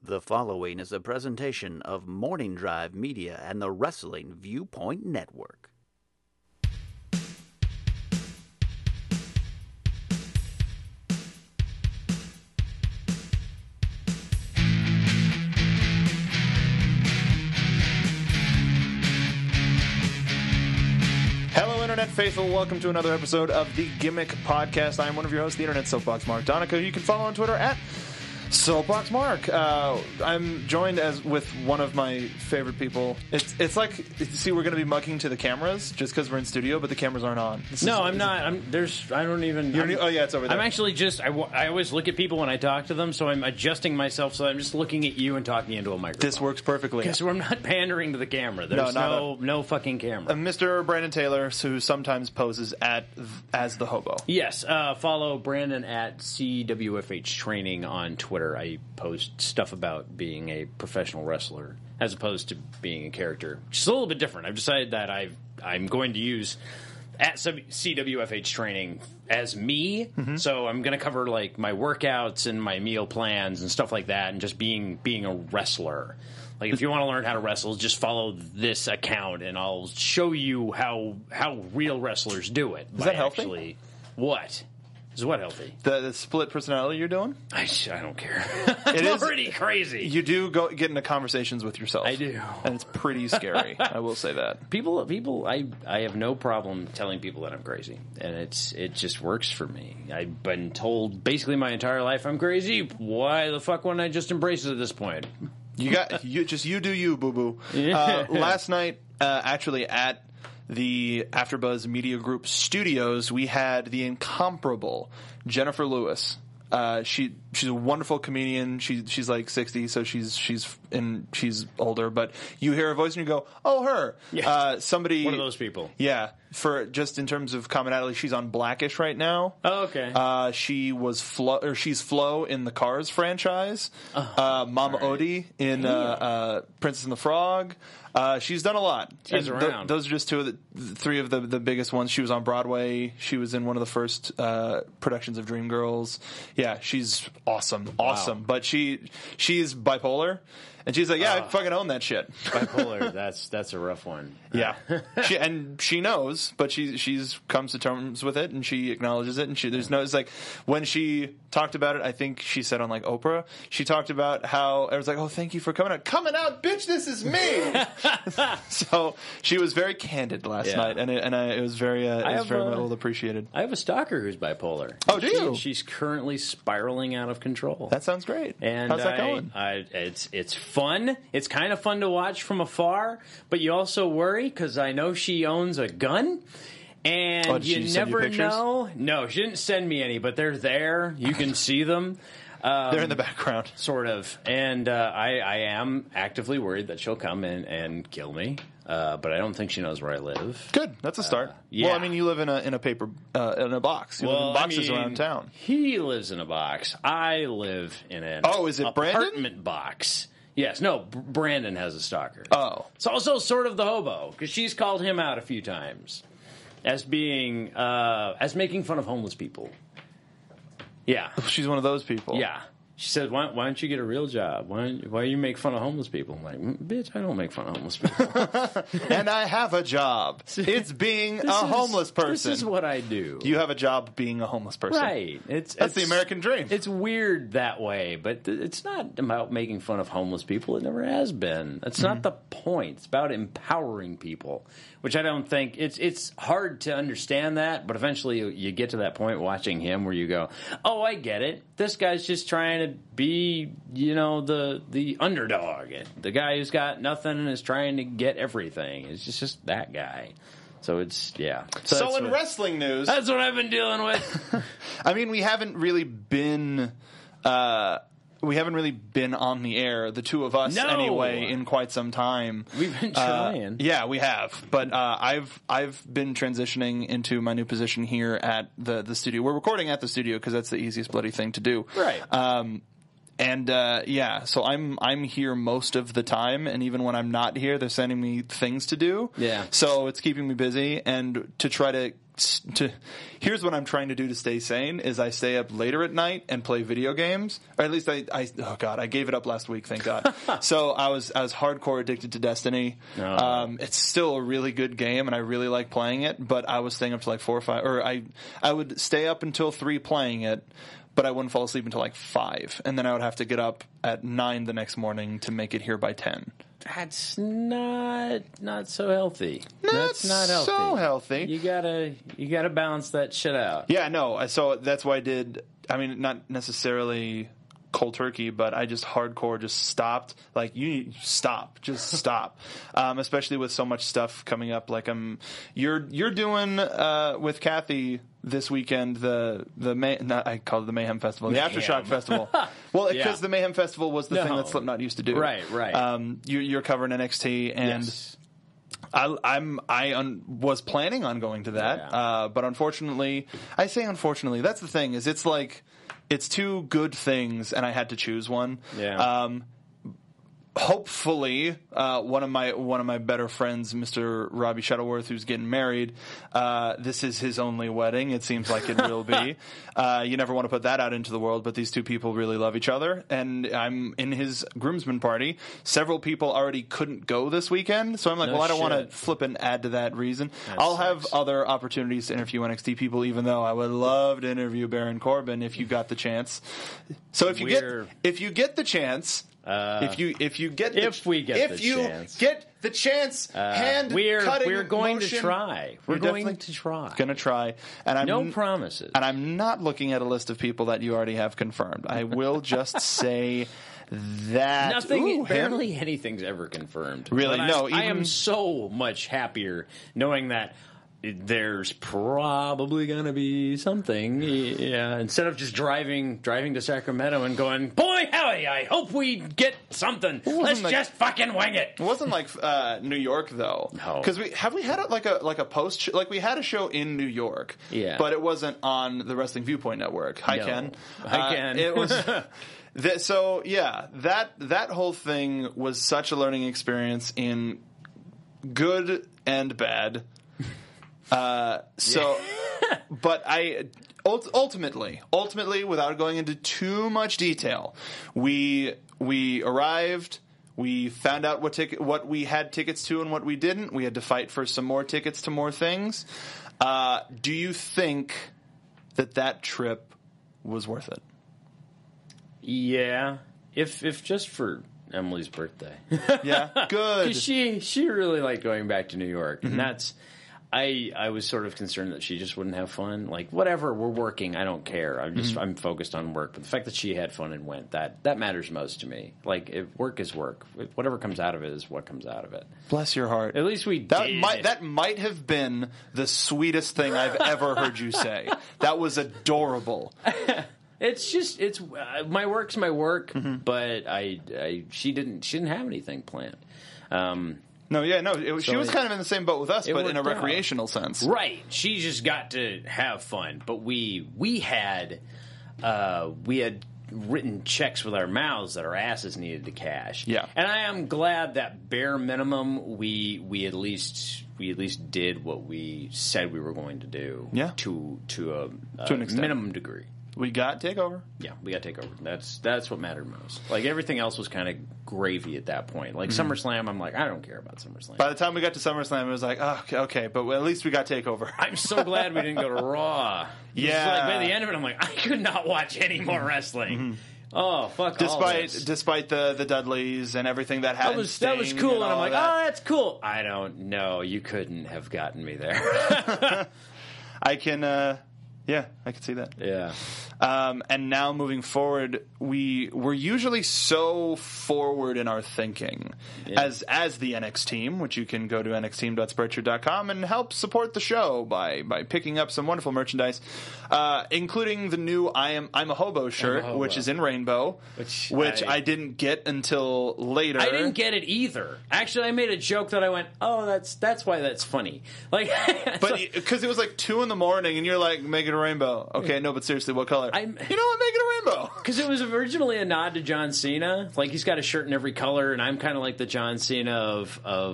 The following is a presentation of Morning Drive Media and the Wrestling Viewpoint Network. Hello, Internet faithful. Welcome to another episode of the Gimmick Podcast. I am one of your hosts, the Internet Soapbox, Mark Donica. You can follow on Twitter at Soapbox Mark. I'm joined with one of my favorite people. It's like, see, we're going to be mugging to the cameras just because we're in studio, but the cameras aren't on. I'm not. I don't even. Oh yeah, it's over there. I'm actually just. I always look at people when I talk to them, so I'm adjusting myself. So I'm just looking at you and talking into a microphone. This works perfectly. Because I'm not pandering to the camera. There's no fucking camera. Mr. Brandon Taylor, who sometimes poses as the hobo. Yes. Follow Brandon at CWFH Training on Twitter. I post stuff about being a professional wrestler as opposed to being a character. Just a little bit different. I've decided that I'm going to use at CWFH Training as me. Mm-hmm. So I'm going to cover like my workouts and my meal plans and stuff like that, and just being a wrestler. Like, if you want to learn how to wrestle, just follow this account, and I'll show you how real wrestlers do it. Is that healthy? What? Is what healthy? The split personality you're doing? I don't care. It's already crazy. You do get into conversations with yourself. I do. And it's pretty scary. I will say that. People, I have no problem telling people that I'm crazy. And it just works for me. I've been told basically my entire life I'm crazy. Why the fuck wouldn't I just embrace it at this point? You do you, boo-boo. Last night, actually at the AfterBuzz Media Group studios, we had the incomparable Jennifer Lewis. She's a wonderful comedian. She's like 60, so she's older. But you hear her voice and you go, "Oh, her." Yeah. Somebody, one of those people. Yeah. For just in terms of commonality, she's on Blackish right now. Oh, okay. She's Flo in the Cars franchise. Mama Odie in Princess and the Frog. She's done a lot. She's around. Those are just three of the biggest ones. She was on Broadway. She was in one of the first productions of Dreamgirls. Yeah, she's awesome. Wow. But she's bipolar. And she's like, I fucking own that shit. Bipolar, that's a rough one. Yeah. She knows, but she's comes to terms with it, and she acknowledges it, and it's like, when she talked about it, I think she said on like Oprah, she talked about how it was like, "Oh, thank you for coming out. Coming out, bitch, this is me." So she was very candid last night, and it was very well appreciated. I have a stalker who's bipolar. Oh, do you? She's currently spiraling out of control. That sounds great. And how's that going? It's fun. It's kind of fun to watch from afar, but you also worry because I know she owns a gun. And you never know. No, she didn't send me any, but they're there. You can see them. They're in the background. Sort of. And I am actively worried that she'll come in and kill me. But I don't think she knows where I live. Good. That's a start. Yeah. Well, I mean, you live in a paper in a box. You live in boxes around town. He lives in a box. I live in an is it Brandon? Apartment box. Yes. No, Brandon has a stalker. Oh. It's also sort of the hobo, because she's called him out a few times as being as making fun of homeless people. Yeah. She's one of those people. Yeah. She said, why don't you get a real job? Why you make fun of homeless people? I'm like, bitch, I don't make fun of homeless people. And I have a job. It's being a homeless person. This is what I do. You have a job being a homeless person. Right. That's the American dream. It's weird that way, but it's not about making fun of homeless people. It never has been. That's not the point. It's about empowering people, which I don't think it's hard to understand that, but eventually you get to that point watching him where you go, "Oh, I get it. This guy's just trying to be, the underdog, the guy who's got nothing and is trying to get everything. It's just that guy." So it's So in wrestling news, that's what I've been dealing with. I mean, we haven't really been on the air, the two of us anyway, in quite some time. We've been trying. Yeah, we have. But I've been transitioning into my new position here at the studio. We're recording at the studio because that's the easiest bloody thing to do. Right. So I'm here most of the time, and even when I'm not here, they're sending me things to do. Yeah. So it's keeping me busy, and to try to here's what I'm trying to do to stay sane is I stay up later at night and play video games, or at least I gave it up last week, thank God. So I was hardcore addicted to Destiny. It's still a really good game and I really like playing it, but I was staying up to like 4 or 5, or I would stay up until 3 playing it, but I wouldn't fall asleep until like 5, and then I would have to get up at 9 the next morning to make it here by 10. That's not so healthy. That's not healthy. So healthy. You gotta balance that shit out. Yeah, no. So that's why I did. I mean, not necessarily cold turkey, but I just hardcore just stopped. Like, you stop, just stop. Especially with so much stuff coming up. Like you're doing with Kathy this weekend I call it the Mayhem Festival, the Aftershock Festival. Well, because the Mayhem Festival was the thing that Slipknot used to do. Right. You're covering NXT, and yes. I was planning on going to that, but unfortunately, that's the thing, is it's like it's 2 good things, and I had to choose one. Yeah. Hopefully, one of my better friends, Mr. Robbie Shuttleworth, who's getting married, this is his only wedding. It seems like it will be. You never want to put that out into the world, but these 2 people really love each other, and I'm in his groomsmen party. Several people already couldn't go this weekend, so I'm like, I don't want to flip and add to that reason. I'll have other opportunities to interview NXT people, even though I would love to interview Baron Corbin if you got the chance. So if you get the chance. If we get the chance, we're going motion, to try. We're going to try. Gonna try, and no promises. And I'm not looking at a list of people that you already have confirmed. I will just say that nothing, barely anything's ever confirmed. Really, no. I am so much happier knowing that there's probably going to be something. Yeah, instead of just driving to Sacramento and going, boy, howdy, I hope we get something. Let's just fucking wing it. It wasn't like New York though. No, because we had like a post like we had a show in New York. Yeah, but it wasn't on the Wrestling Viewpoint Network. Hi, Ken. It was. So yeah, that whole thing was such a learning experience in good and bad. But I ultimately, without going into too much detail, we arrived. We found out what we had tickets to and what we didn't. We had to fight for some more tickets to more things. Do you think that trip was worth it? Yeah, if just for Emily's birthday. Yeah, good. Because she really liked going back to New York, and that's. I was sort of concerned that she just wouldn't have fun. Like, whatever, we're working, I don't care. I'm focused on work. But the fact that she had fun and went, that matters most to me. Like, if work is work. Whatever comes out of it is what comes out of it. Bless your heart. At least we did. That might have been the sweetest thing I've ever heard you say. That was adorable. It's my work's my work, but she didn't have anything planned. She was kind of in the same boat with us, but in a recreational sense. Right. She just got to have fun. But we had written checks with our mouths that our asses needed to cash. Yeah. And I am glad that bare minimum we at least did what we said we were going to do. Yeah. To an extent. Minimum degree. We got TakeOver. Yeah, we got TakeOver. That's what mattered most. Like, everything else was kind of gravy at that point. Like, SummerSlam, I'm like, I don't care about SummerSlam. By the time we got to SummerSlam, it was like, oh, okay, but at least we got TakeOver. I'm so glad we didn't go to Raw. Yeah. Like, by the end of it, I'm like, I could not watch any more wrestling. Oh, fuck all this. Despite the Dudleys and everything that happened. That was cool, and I'm like, that's cool. I don't know. You couldn't have gotten me there. I can... Yeah, I can see that. Yeah. And now moving forward, we're usually so forward in our thinking as the NX team, which you can go to nxteam.spreadshirt.com and help support the show by picking up some wonderful merchandise, including the new I'm a Hobo shirt, which is in rainbow, which I didn't get until later. I didn't get it either. Actually, I made a joke that I went, oh, that's why that's funny. Like, but because it was like 2 a.m. and you're like, make it a rainbow. Okay, no, but seriously, what color? You know what? Make it a rainbow. Because it was originally a nod to John Cena. Like, he's got a shirt in every color, and I'm kind of like the John Cena of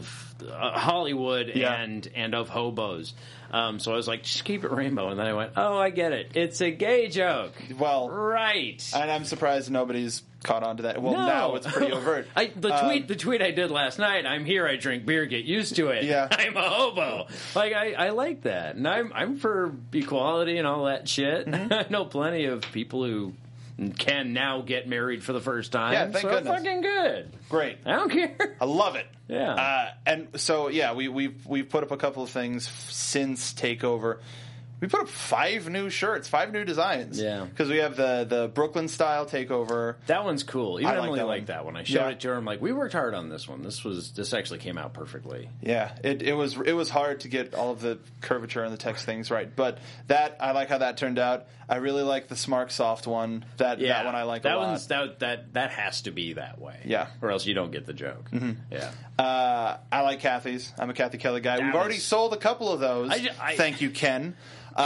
Hollywood and of hobos. So I was like, just keep it rainbow. And then I went, oh, I get it. It's a gay joke. Well, right. And I'm surprised nobody's caught on to that. Well, No. now it's pretty overt. The tweet I did last night. I'm here. I drink beer. Get used to it. Yeah. I'm a hobo. Like I like that, and I'm for equality and all that shit. I know plenty of people who can now get married for the first time. Yeah, thank goodness. Fucking good. Great. I don't care. I love it. Yeah. And so, yeah, we've put up a couple of things since TakeOver. We put up 5 new shirts, 5 new designs. Yeah. Because we have the Brooklyn style TakeOver. That one's cool. Even I like Emily that liked one. that one. I showed Yeah. it to her. I'm like, we worked hard on this one. This actually came out perfectly. Yeah, it was hard to get all of the curvature and the text things right, but that I like how that turned out. I really like the Smark Soft one. That one I like a lot. That has to be that way. Yeah. Or else you don't get the joke. Mm-hmm. Yeah. I like Kathy's. I'm a Kathy Kelly guy. We've already sold a couple of those. Thank you, Ken.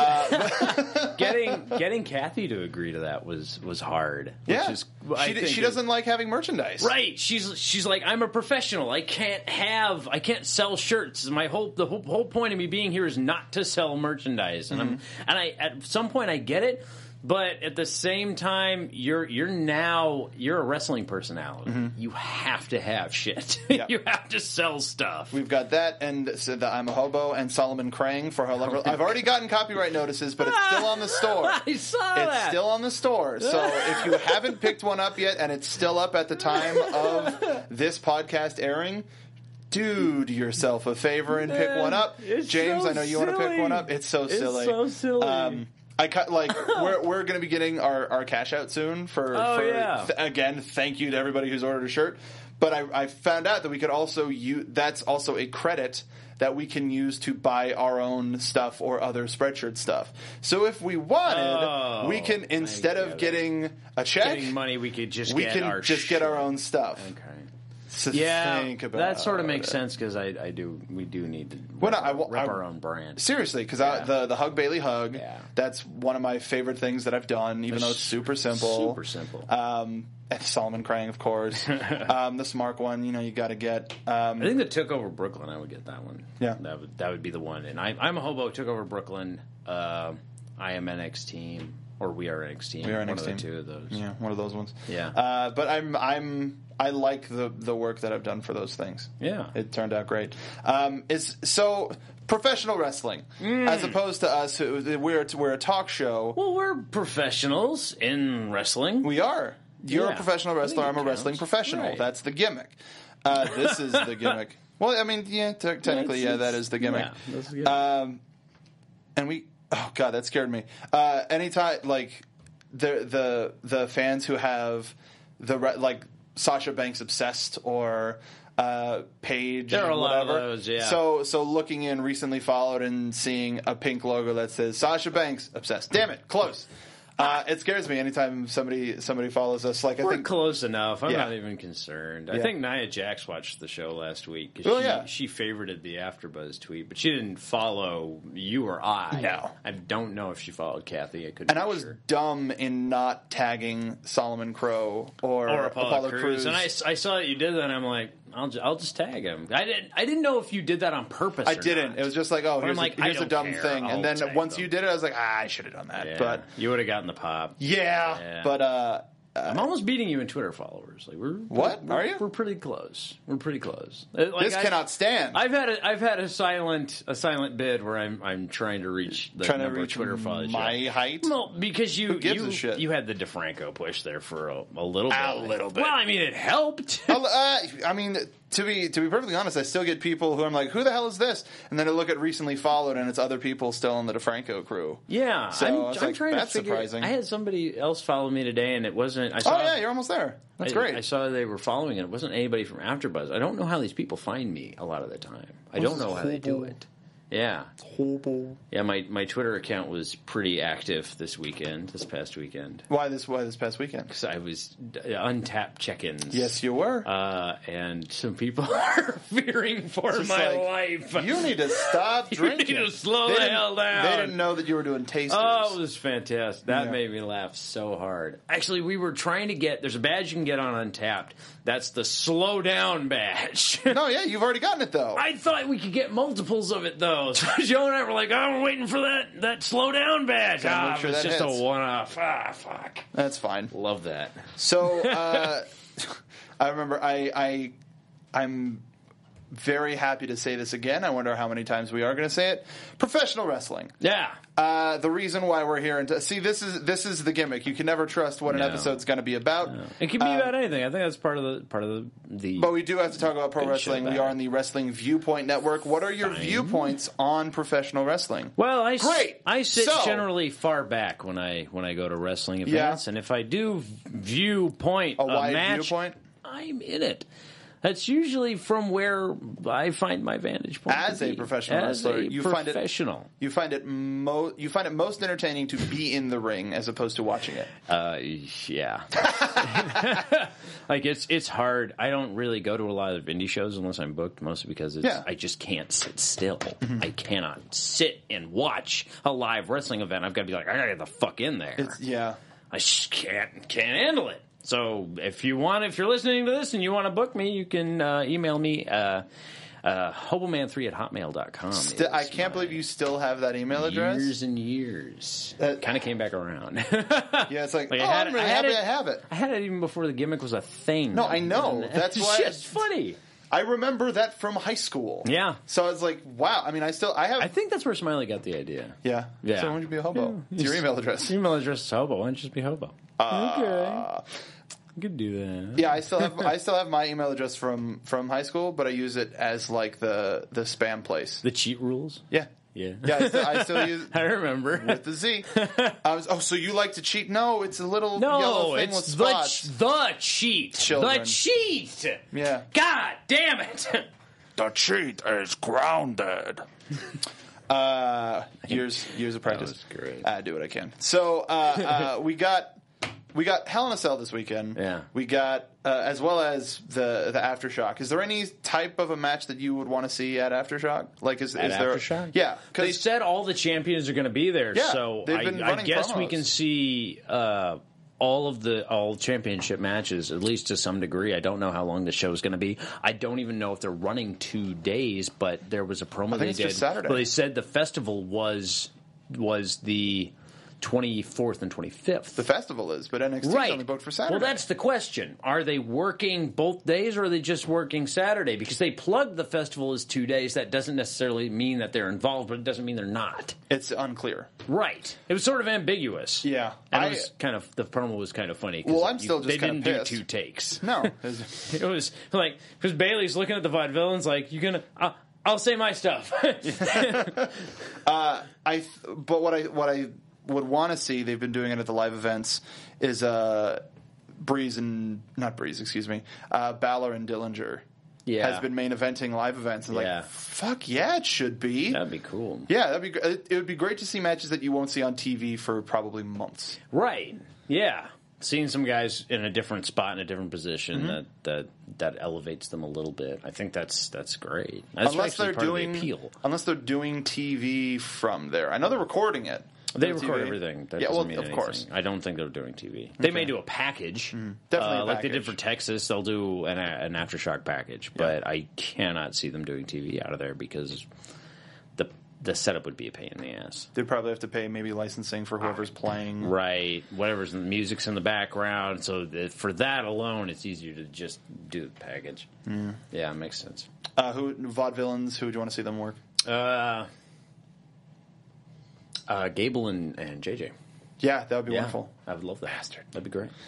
Getting Kathy to agree to that was hard. Yeah, she doesn't like having merchandise. Right? She's like, I'm a professional. I can't sell shirts. The whole point of me being here is not to sell merchandise. And I at some point I get it. But at the same time, you're a wrestling personality. You have to have shit. Yeah. You have to sell stuff. We've got that, and so the I'm a Hobo and Solomon Krang for however. I've already gotten copyright notices, but it's still on the store. I saw that. It's still on the store. So if you haven't picked one up yet, and it's still up at the time of this podcast airing, do yourself a favor and pick one up. James, I know you want to pick one up. It's so silly. It's so silly. We're going to be getting our cash out soon for again, thank you to everybody who's ordered a shirt. But I found out that we could also that's also a credit that we can use to buy our own stuff or other Spreadshirt stuff. So if we wanted, we can, instead of getting a check, getting money, we could just get our own stuff. Okay. So yeah, think about that sort of it. makes sense because we do need to Well, rep our own brand. Seriously, because the Hug Bailey Hug, that's one of my favorite things that I've done, even though it's super simple. Super simple. And Solomon Krang, of course. The Smart one, you got to get. I think that took over Brooklyn. I would get that one. Yeah, that would be the one. And I'm a Hobo. Took over Brooklyn. I am NXT team, or we are NXT team. We are NXT one of the two of those. Yeah, one of those ones. Yeah. But I like the work that I've done for those things. Yeah, it turned out great. So professional wrestling, as opposed to us, we're a talk show. Well, we're professionals in wrestling. We are. You're a professional wrestler. I'm a wrestling professional. Right. That's the gimmick. This is the gimmick. Well, I mean, technically, that is the gimmick. Yeah, that's the gimmick. And we. Oh God, that scared me. Anytime, like the fans who have Sasha Banks obsessed or Paige, there are a lot whatever. of those. Yeah. So looking in recently followed and seeing a pink logo that says Sasha Banks obsessed. Damn it, close. It scares me anytime somebody follows us. Like we're I think close enough. I'm not even concerned. I think Nia Jax watched the show last week. She favorited the AfterBuzz tweet, but she didn't follow you or I. No, I don't know if she followed Kathy. I couldn't. And I was dumb in not tagging Solomon Crow or Apollo Crews. And I saw that you did that, and I'm like, I'll just tag him. I didn't know if you did that on purpose. I didn't. Not. It was just like, here's a dumb thing. I'll and then once them. you did it, I was like, I should have done that. Yeah. But you would have gotten the pop. Yeah. But I'm almost beating you in Twitter followers. Like Are you? We're pretty close. This cannot stand. I've had a silent bid where I'm trying to reach the number of Twitter followers. My height? Well, because Who gives a shit? You had the DeFranco push there for a little bit. A little bit. Well, I mean, it helped. I mean, to be perfectly honest, I still get people who I'm like, who the hell is this? And then I look at recently followed, and it's other people still in the DeFranco crew. Yeah, so I'm trying that's to figure. Surprising. I had somebody else follow me today, and it wasn't. I saw, you're almost there. That's great. I saw they were following it. It wasn't anybody from AfterBuzz. I don't know how these people find me a lot of the time. I don't know how they do it. Yeah. Yeah, my Twitter account was pretty active this past weekend. Why this past weekend? Because I was untapped check-ins. Yes, you were. And some people are fearing for my life. You need to stop drinking. You need to slow the hell down. They didn't know that you were doing tasters. Oh, it was fantastic. That made me laugh so hard. Actually, we were trying to there's a badge you can get on Untapped. That's the slow down badge. No, yeah, you've already gotten it, though. I thought we could get multiples of it, though. So Joe and I were like, we're waiting for that slow down badge. Make sure it's that just hits. a one-off. Fuck. That's fine. Love that. So, I remember I'm very happy to say this again. I wonder how many times we are going to say it. Professional wrestling. Yeah. The reason why we're here, and see, this is the gimmick. You can never trust what an episode's going to be about. No. It can be about anything. I think that's part of the. But we do have to talk about pro wrestling. We about are on the Wrestling Viewpoint Network. What are your viewpoints on professional wrestling? Well, I sit So- generally far back when I go to wrestling events, and if I do viewpoint A wide match, viewpoint? I'm in it. That's usually from where I find my vantage point. As a professional wrestler, you find it most entertaining to be in the ring as opposed to watching it. Yeah. Like it's hard. I don't really go to a lot of indie shows unless I'm booked, mostly because I just can't sit still. Mm-hmm. I cannot sit and watch a live wrestling event. I've got to be like, I gotta get the fuck in there. I just can't handle it. So if you're listening to this and you want to book me, you can email me hoboman3@hotmail.com. I can't believe you still have that email address. Years and years. Kind of came back around. Yeah, it's like I'm really happy I have it. I had it even before the gimmick was a thing. No, I know. That's why it's funny. I remember that from high school. Yeah. So I was like, wow. I mean, I think that's where Smiley got the idea. Yeah. Yeah. So why don't you be a hobo? It's your email address. Email address is hobo. Why don't you just be hobo? Okay. You could do that. Yeah, I still have my email address from high school, but I use it as like the spam place. The cheat rules? Yeah. Yeah. Yeah, I still use I remember. with the Z. So you like to cheat? No, it's a little yellow thing with spots. The cheat. Children. The cheat. Yeah. God damn it. The cheat is grounded. Years of practice. That was great. I do what I can. So we got Hell in a Cell this weekend. Yeah. We got as well as the Aftershock. Is there any type of a match that you would want to see at Aftershock? Like is there Aftershock? Yeah, They said all the champions are going to be there, Yeah, so they've been I running guess we promos. can see all championship matches, at least to some degree. I don't know how long the show is going to be. I don't even know if they're running 2 days, but there was a promo think they it's did. just Saturday. Well, they said the festival was the 24th and 25th. the festival is, but NXT is only booked for Saturday. Well, that's the question. Are they working both days or are they just working Saturday? Because they plugged the festival as 2 days. That doesn't necessarily mean that they're involved, but it doesn't mean they're not. It's unclear. Right. It was sort of ambiguous. Yeah. And the promo was kind of funny. 'cause Well, I'm still just they kinda didn't pissed. do 2 takes. No. It was like, because Bailey's looking at the vaudevillains like, you gonna, I'll say my stuff. But what I would want to see, they've been doing it at the live events, is Balor and Dillinger has been main eventing live events. And like, fuck yeah, it should be. That'd be cool. Yeah, it would be great to see matches that you won't see on TV for probably months. Right. Yeah. Seeing some guys in a different spot in a different position that elevates them a little bit. I think that's great. That's unless they're part doing of the appeal. Unless they're doing TV from there. I know they're recording it. They record everything. That doesn't mean of anything. course. I don't think they're doing TV. They may do a package. Definitely a like they package. did for Texas. They'll do an Aftershock package. But I cannot see them doing TV out of there because the setup would be a pain in the ass. They'd probably have to pay maybe licensing for whoever's playing. Right. Whatever's in the music's in the background. So for that alone, it's easier to just do the package. Yeah, it makes sense. Vaudevillains, who would you want to see them work? Gable and JJ. Yeah, that would be wonderful. I would love that. Bastard. That'd be great.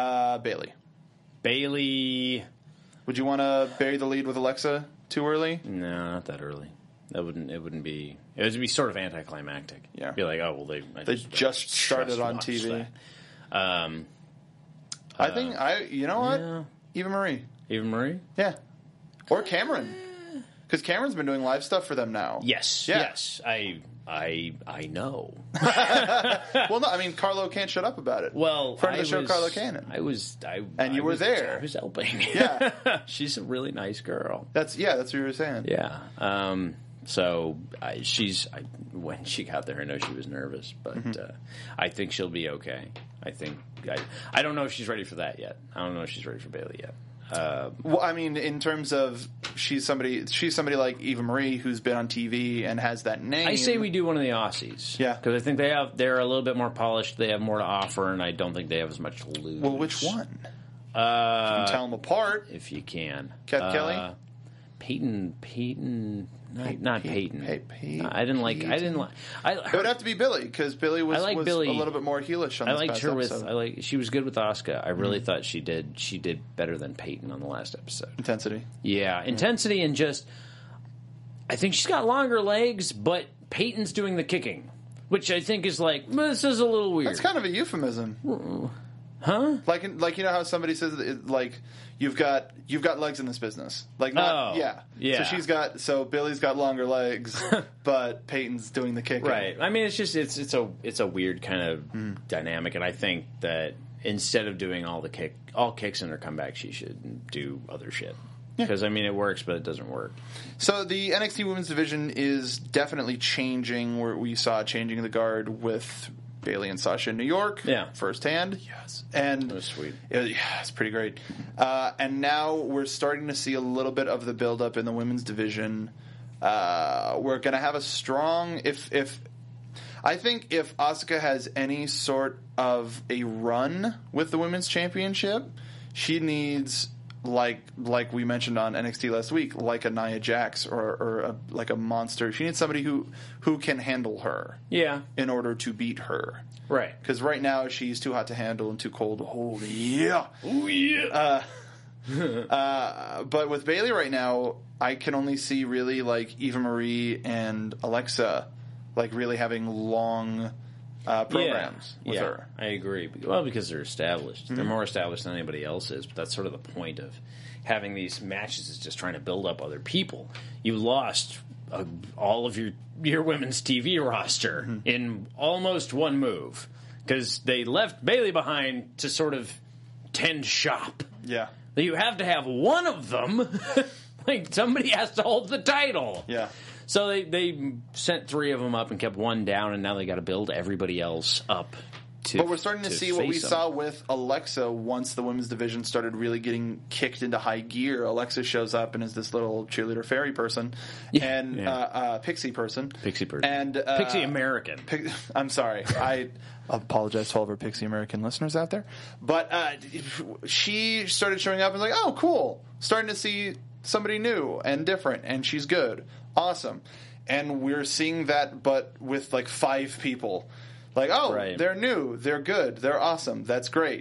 Bailey. Would you want to bury the lead with Alexa too early? No, not that early. It wouldn't be. It would be sort of anticlimactic. Yeah. Be like, oh well, they just started on TV. That. I think you know what? Yeah. Eva Marie. Eva Marie. Yeah. Or Cameron. Because Cameron's been doing live stuff for them now. Yes, Yeah. yes, I know. Well, no, I mean, Carlo can't shut up about it. Well, friend of the show, Carlo Cannon. And you were there. I was helping. Yeah. She's a really nice girl. That's what you were saying. Yeah. So when she got there, I know she was nervous, but I think she'll be okay. I don't know if she's ready for that yet. I don't know if she's ready for Bailey yet. Well, I mean, in terms of she's somebody like Eva Marie who's been on TV and has that name. I say we do one of the Aussies. Yeah. Because I think they're a little bit more polished. They have more to offer, and I don't think they have as much to lose. Well, which one? You can tell them apart. If you can. Kat Kelly? Peyton. Not Peyton. Peyton. I didn't like. It would have to be Billy, because Billy was a little bit more heelish on I this liked past her episode. she was good with Asuka. I really thought she did better than Peyton on the last episode. Intensity. Yeah, intensity and just. I think she's got longer legs, but Peyton's doing the kicking, which I think is like, this is a little weird. That's kind of a euphemism. Huh? Like you know how somebody says like you've got legs in this business. Like yeah. So Billy's got longer legs, but Peyton's doing the kicking. Right. I mean, it's a weird kind of dynamic, and I think that instead of doing all kicks in her comeback, she should do other shit. Because I mean, it works, but it doesn't work. So the NXT Women's Division is definitely changing. Where we saw changing the guard with Bayley and Sasha in New York, firsthand. Yes, and that was sweet. It's pretty great. And now we're starting to see a little bit of the build-up in the women's division. We're going to have a strong. I think if Asuka has any sort of a run with the women's championship, she needs. Like we mentioned on NXT last week, like a Nia Jax or like a monster. She needs somebody who can handle her. Yeah. In order to beat her. Right. Because right now she's too hot to handle and too cold to hold. Yeah. Oh yeah. But with Bayley right now, I can only see really like Eva Marie and Alexa like really having long programs with her. I agree. Well, because they're established. They're more established than anybody else is, but that's sort of the point of having these matches is just trying to build up other people. You lost all of your women's TV roster in almost one move because they left Bayley behind to sort of tend shop. Yeah. You have to have one of them. Like, somebody has to hold the title. Yeah. So they sent 3 of them up and kept 1 down, and now they got to build everybody else up. But we're starting to see what we saw with Alexa once the women's division started really getting kicked into high gear. Alexa shows up and is this little cheerleader fairy person and pixie person. And Pixie American. I'm sorry. I apologize to all of our Pixie American listeners out there. But she started showing up and was like, oh, cool. Starting to see somebody new and different, and she's good. Awesome. And we're seeing that, but with like 5 people. Like, they're new, they're good, they're awesome, that's great.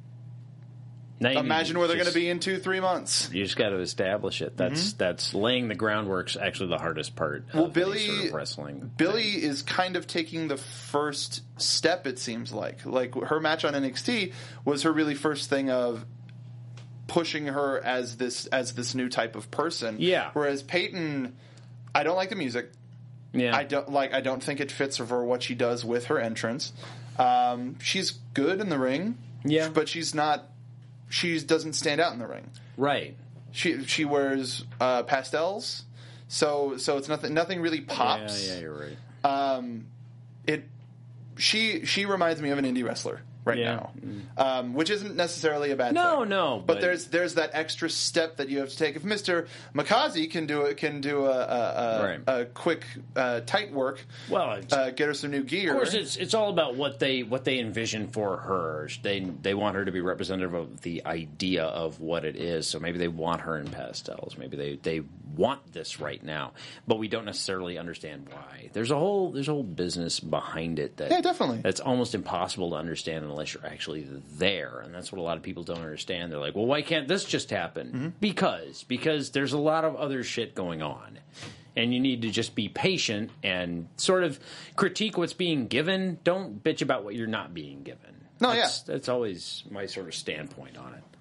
Now imagine where they're going to be in 2-3 months. You just got to establish it. That's laying the groundwork's actually the hardest part of Billy, sort of wrestling. Billy is kind of taking the first step, it seems like. Like, her match on NXT was her really first thing of pushing her as this new type of person. Yeah. Whereas Peyton, I don't like the music. Yeah. I don't think it fits for what she does with her entrance. She's good in the ring. Yeah. But she doesn't stand out in the ring. Right. She wears pastels. So it's nothing really pops. Yeah, you're right. She reminds me of an indie wrestler now, which isn't necessarily a bad thing. No. But there's that extra step that you have to take. If Mr. Makazi can do a quick tight work, get her some new gear. Of course, it's all about what they envision for her. They want her to be representative of the idea of what it is. So maybe they want her in pastels. Maybe they want this right now, but we don't necessarily understand why. There's a whole business behind it that definitely that's almost impossible to understand unless you're actually there, and that's what a lot of people don't understand. They're like, well, why can't this just happen? Because there's a lot of other shit going on, and you need to just be patient and sort of critique what's being given. Don't bitch about what you're not being given. That's always my sort of standpoint on it.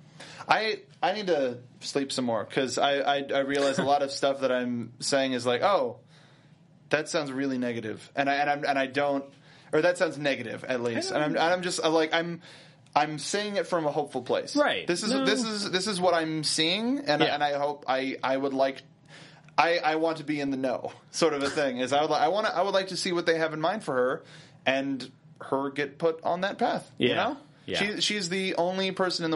I need to sleep some more because I realize a lot of stuff that I'm saying is like, oh, that sounds really negative, and I don't, or that sounds negative at least, and I'm just like I'm saying it from a hopeful place. Right. This is what I'm seeing, and I hope I would like. I want to be in the know, sort of a thing. Is I would like to see what they have in mind for her, and her get put on that path. Yeah. You know, Yeah. she's the only person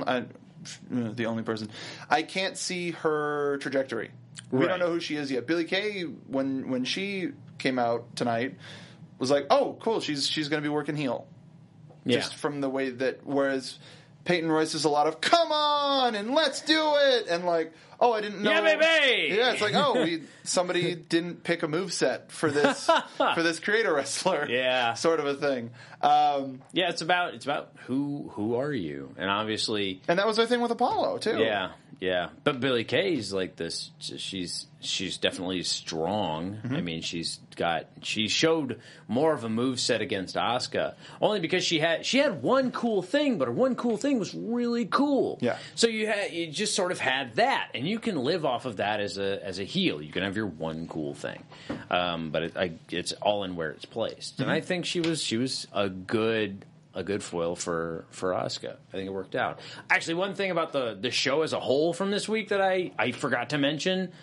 the only person. I can't see her trajectory. We don't know who she is yet. Billie Kay, when she came out tonight, was like, oh, cool. She's going to be working heel. Just from the way that, whereas Peyton Royce is a lot of come on and let's do it and like, oh, I didn't know. Yeah, baby. Yeah, it's like, oh, somebody didn't pick a moveset for this creator wrestler. Yeah, sort of a thing. Yeah, it's about who are you, and obviously, and that was our thing with Apollo too. Yeah. But Billie Kay's like this. She's definitely strong. Mm-hmm. I mean, she showed more of a moveset against Asuka, only because she had one cool thing, but her one cool thing was really cool. Yeah. So you just sort of had that, and you can live off of that as a heel. You can have your one cool thing, but it's all in where it's placed. Mm-hmm. And I think she was a good foil for Asuka. I think it worked out. Actually, one thing about the show as a whole from this week that I forgot to mention,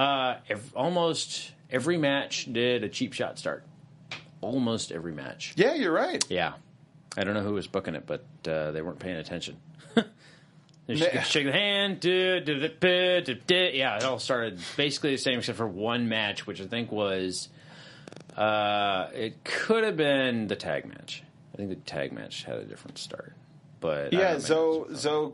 almost every match did a cheap shot start. Almost every match. Yeah, you're right. Yeah. I don't know who was booking it, but they weren't paying attention. Shake the hand. Yeah, it all started basically the same except for one match, which I think was... it could have been the tag match. I think the tag match had a different start, but yeah, Zoe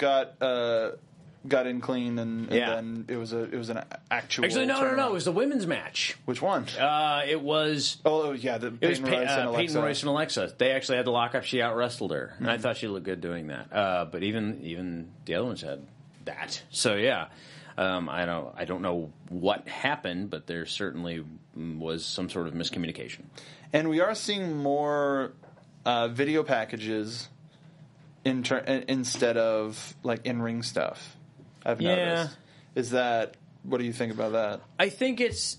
got in clean, and then it was an actual. Actually, no, it was the women's match. Which one? It was. Oh yeah, Peyton Royce and Alexa. They actually had the lockup. She out wrestled her, and I thought she looked good doing that. But even the other ones had that. So yeah. I don't know what happened, but there certainly was some sort of miscommunication. And we are seeing more video packages instead of like in-ring stuff. I've noticed. Is that, what do you think about that? I think it's.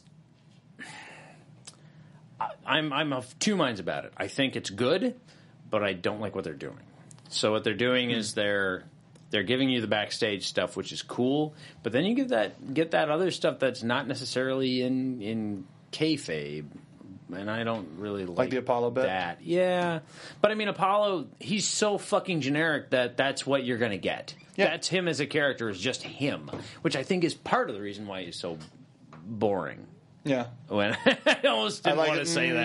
I'm of two minds about it. I think it's good, but I don't like what they're doing. So what they're doing is they're giving you the backstage stuff, which is cool, but then you get that other stuff that's not necessarily in kayfabe, and I don't really like the Apollo bit. That. Yeah, but I mean Apollo, he's so fucking generic that's what you're gonna get. Yeah. That's him as a character, is just him, which I think is part of the reason why he's so boring. Yeah, when I almost didn't want to say that.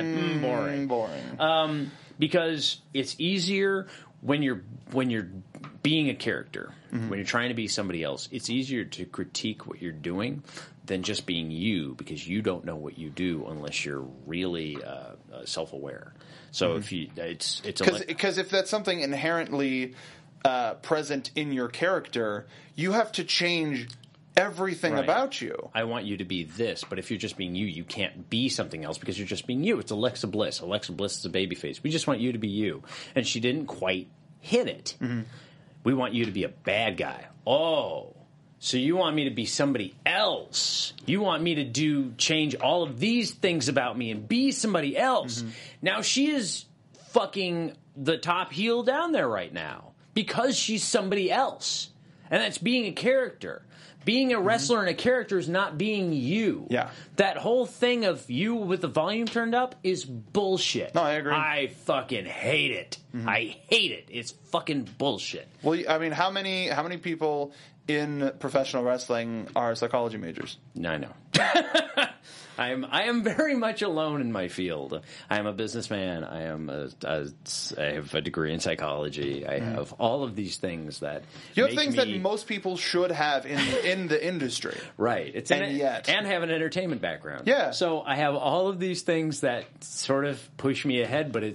Boring. Because it's easier when you're being a character, when you're trying to be somebody else, it's easier to critique what you're doing than just being you, because you don't know what you do unless you're really self-aware. So if you, it's because if that's something inherently present in your character, you have to change everything about you. I want you to be this, but if you're just being you, you can't be something else because you're just being you. It's Alexa Bliss. Alexa Bliss is a babyface. We just want you to be you. And she didn't quite hit it. Mm-hmm. We want you to be a bad guy. Oh, so you want me to be somebody else. You want me to change all of these things about me and be somebody else. Mm-hmm. Now she is fucking the top heel down there right now because she's somebody else. And that's being a character. Being a wrestler and a character is not being you. Yeah. That whole thing of you with the volume turned up is bullshit. No, I agree. I fucking hate it. Mm-hmm. I hate it. It's fucking bullshit. Well, I mean, how many people in professional wrestling are psychology majors? I know. I am very much alone in my field. I am a businessman. I have a degree in psychology. I have all of these things that you have things that most people should have in the industry, right? And have an entertainment background. Yeah. So I have all of these things that sort of push me ahead, but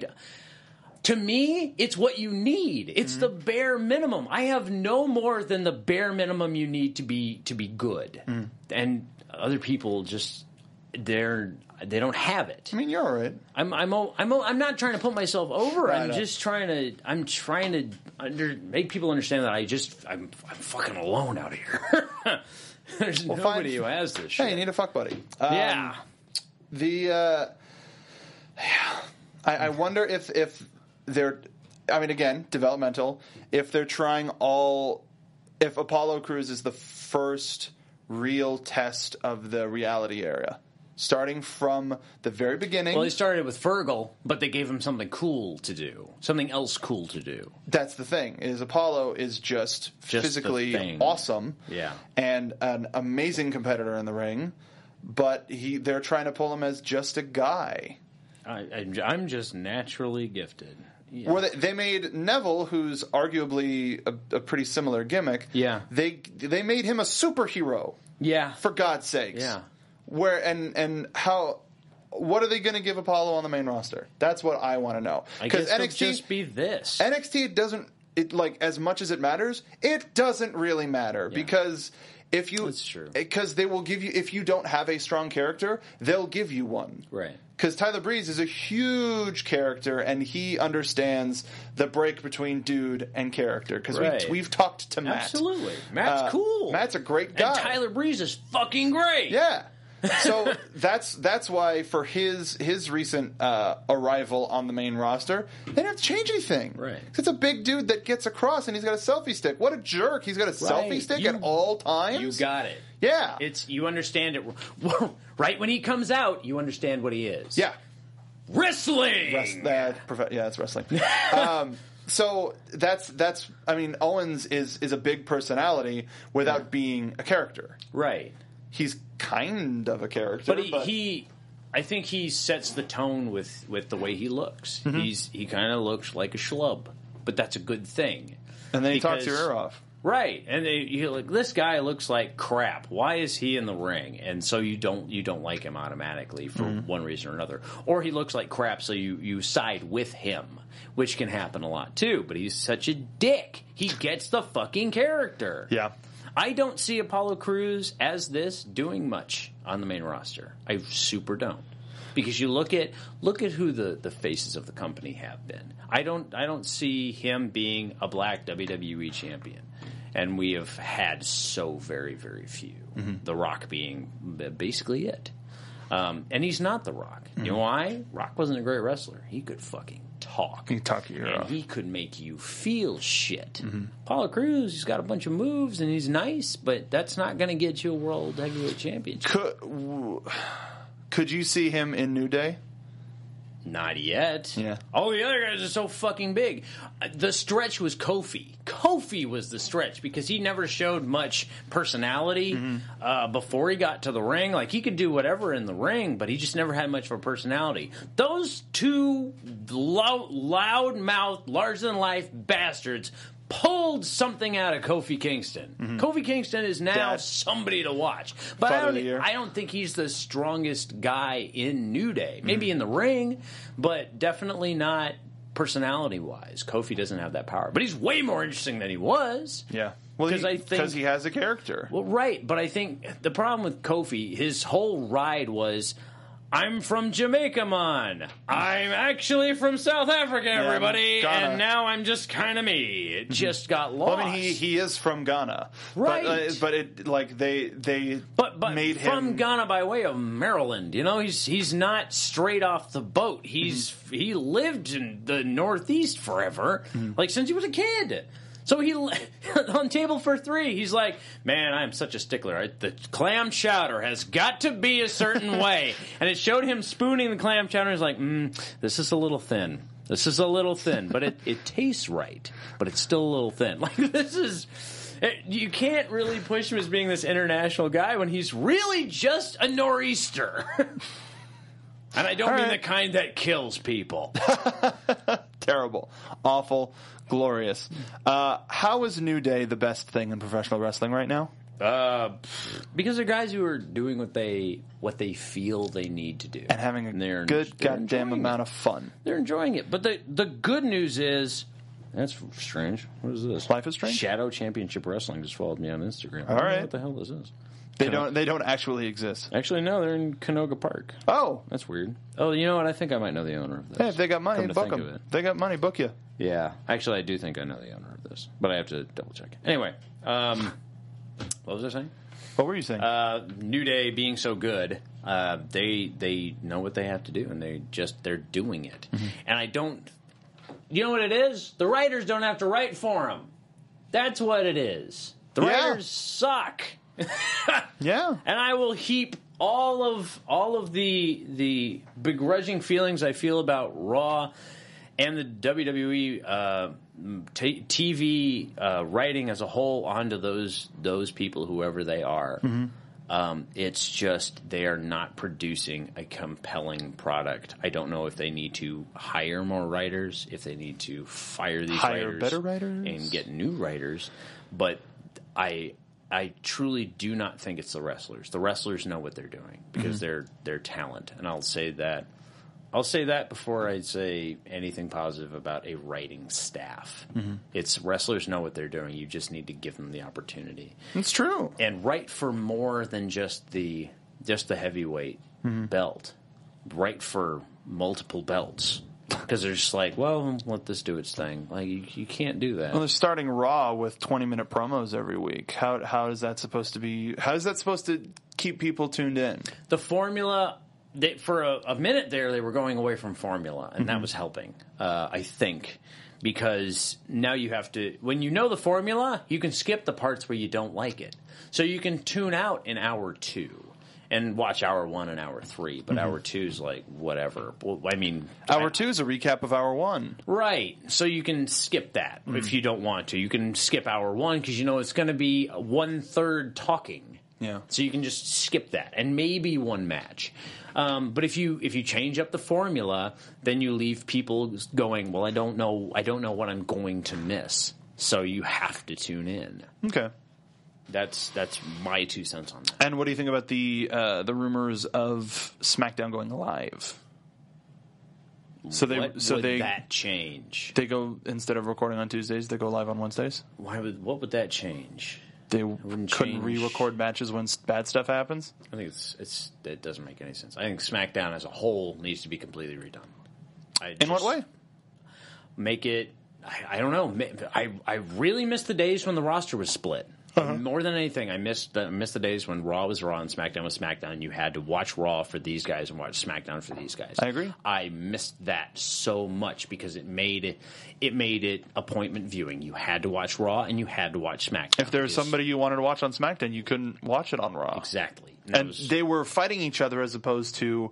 to me, it's what you need. It's the bare minimum. I have no more than the bare minimum you need to be good, and other people just they don't have it. I mean, you're all right. I'm not trying to put myself over. Right, I'm just trying to make people understand that I'm fucking alone out here. There's nobody who has this shit. Hey, you need a fuck buddy. Yeah. I wonder if they're, I mean, again, developmental, if they're trying if Apollo Crews is the first real test of the reality era, starting from the very beginning. Well, they started with Fergal, but they gave him something cool to do, something else cool to do. That's the thing, is Apollo is just physically awesome, and an amazing competitor in the ring, but they're trying to pull him as just a guy. I'm just naturally gifted. Yeah. Well, they made Neville, who's arguably a pretty similar gimmick. Yeah, they made him a superhero. Yeah, for God's sakes. Yeah, where and how? What are they going to give Apollo on the main roster? That's what I want to know. Because NXT just be this. NXT doesn't as much as it matters. It doesn't really matter because. That's true. Because they will give you, if you don't have a strong character, they'll give you one. Right. Because Tyler Breeze is a huge character, and he understands the break between dude and character. Because we've talked to Matt. Absolutely. Matt's cool. Matt's a great guy. And Tyler Breeze is fucking great. Yeah. So that's why for his recent arrival on the main roster, they didn't have to change anything. Right. It's a big dude that gets across and he's got a selfie stick. What a jerk! He's got a selfie stick at all times. You got it. Yeah. You understand it right when he comes out. You understand what he is. Yeah. Wrestling. It's wrestling. So that's. I mean, Owens is a big personality without being a character. Right. He's kind of a character, but I think he sets the tone with the way he looks. Mm-hmm. He kind of looks like a schlub, but that's a good thing. And then he talks your ear off, right? And you're like, this guy looks like crap. Why is he in the ring? And so you don't like him automatically for one reason or another, or he looks like crap, so you side with him, which can happen a lot too. But he's such a dick. He gets the fucking character. Yeah. I don't see Apollo Crews as this doing much on the main roster. I super don't, because you look at who the faces of the company have been. I don't see him being a black WWE champion, and we have had so very, very few. Mm-hmm. The Rock being basically it, and he's not The Rock. Mm-hmm. You know why? Rock wasn't a great wrestler. He could fucking talk. He could talk your ear off. He could make you feel shit. Mm-hmm. Apollo Crews, he's got a bunch of moves and he's nice, but that's not going to get you a World Heavyweight Championship. Could you see him in New Day? Not yet. Yeah. All the other guys are so fucking big. The stretch was Kofi. Kofi was the stretch because he never showed much personality before he got to the ring. Like, he could do whatever in the ring, but he just never had much of a personality. Those two loud-mouthed, larger-than-life bastards pulled something out of Kofi Kingston. Mm-hmm. Kofi Kingston is now somebody to watch. But I don't think he's the strongest guy in New Day. Maybe in the ring, but definitely not personality-wise. Kofi doesn't have that power. But he's way more interesting than he was. Yeah. Well, because he has a character. Well, right. But I think the problem with Kofi, his whole ride was, I'm from Jamaica, man. I'm actually from South Africa, everybody. And now I'm just kind of me. It just got lost. Well, I mean, he is from Ghana. Right. But it, like, they made him from Ghana by way of Maryland. You know, he's not straight off the boat. He lived in the Northeast forever, like since he was a kid. So he, on Table for Three, he's like, man, I'm such a stickler. Right? The clam chowder has got to be a certain way. And it showed him spooning the clam chowder. He's like, this is a little thin. This is a little thin. But it tastes right. But it's still a little thin. Like, this is... You can't really push him as being this international guy when he's really just a nor'easter. And I don't mean the kind that kills people. Terrible. Awful. Glorious. How is New Day the best thing in professional wrestling right now? Because they're guys who are doing what they feel they need to do. And having a good goddamn amount of fun. They're enjoying it. But the good news is That's strange. What is this? Life is Strange? Shadow Championship Wrestling just followed me on Instagram. All I don't know right. what the hell this is. They don't actually exist. Actually, no, they're in Canoga Park. Oh. That's weird. Oh, you know what? I think I might know the owner of this. Hey, if they got money, Come to book think them. of it. They got money, book you. Yeah. Actually, I do think I know the owner of this, but I have to double check. Anyway, what was I saying? What were you saying? New Day being so good, they know what they have to do, and they're doing it. Mm-hmm. And I don't. You know what it is? The writers don't have to write for them. That's what it is. The writers suck. Yeah. And I will heap all of the begrudging feelings I feel about Raw and the WWE TV writing as a whole onto those people, whoever they are. Mm-hmm. It's just they are not producing a compelling product. I don't know if they need to hire more writers, if they need to fire these writers, better writers, and get new writers. But I truly do not think it's the wrestlers. The wrestlers know what they're doing because they're talent, and I'll say that before I say anything positive about a writing staff. Mm-hmm. It's wrestlers know what they're doing. You just need to give them the opportunity. It's true. And write for more than just the heavyweight belt. Write for multiple belts. Because they're just like, well, let this do its thing. Like, you can't do that. Well, they're starting Raw with 20-minute promos every week. How is that supposed to be? How is that supposed to keep people tuned in? The formula, for a minute there, they were going away from formula, and that was helping, I think. Because now you have to, when you know the formula, you can skip the parts where you don't like it. So you can tune out in hour 2. And watch hour 1 and hour 3, but hour 2 is like whatever. Well, I mean, Hour 2 is a recap of hour 1. right? So you can skip that if you don't want to. You can skip hour 1 because you know it's going to be 1/3 talking. Yeah. So you can just skip that and maybe one match. But if you change up the formula, then you leave people going, well, I don't know what I'm going to miss. So you have to tune in. Okay. That's my 2 cents on that. And what do you think about the rumors of SmackDown going live? So What would that change? They go, instead of recording on Tuesdays, they go live on Wednesdays. What would that change? They wouldn't couldn't change. re-record matches when bad stuff happens. I think it doesn't make any sense. I think SmackDown as a whole needs to be completely redone. In what way? Make it. I don't know. I really miss the days when the roster was split. More than anything, I missed the days when Raw was Raw and SmackDown was SmackDown. And you had to watch Raw for these guys and watch SmackDown for these guys. I agree. I missed that so much because it made it appointment viewing. You had to watch Raw and you had to watch SmackDown. If there was somebody you wanted to watch on SmackDown, you couldn't watch it on Raw. Exactly, And they were fighting each other as opposed to.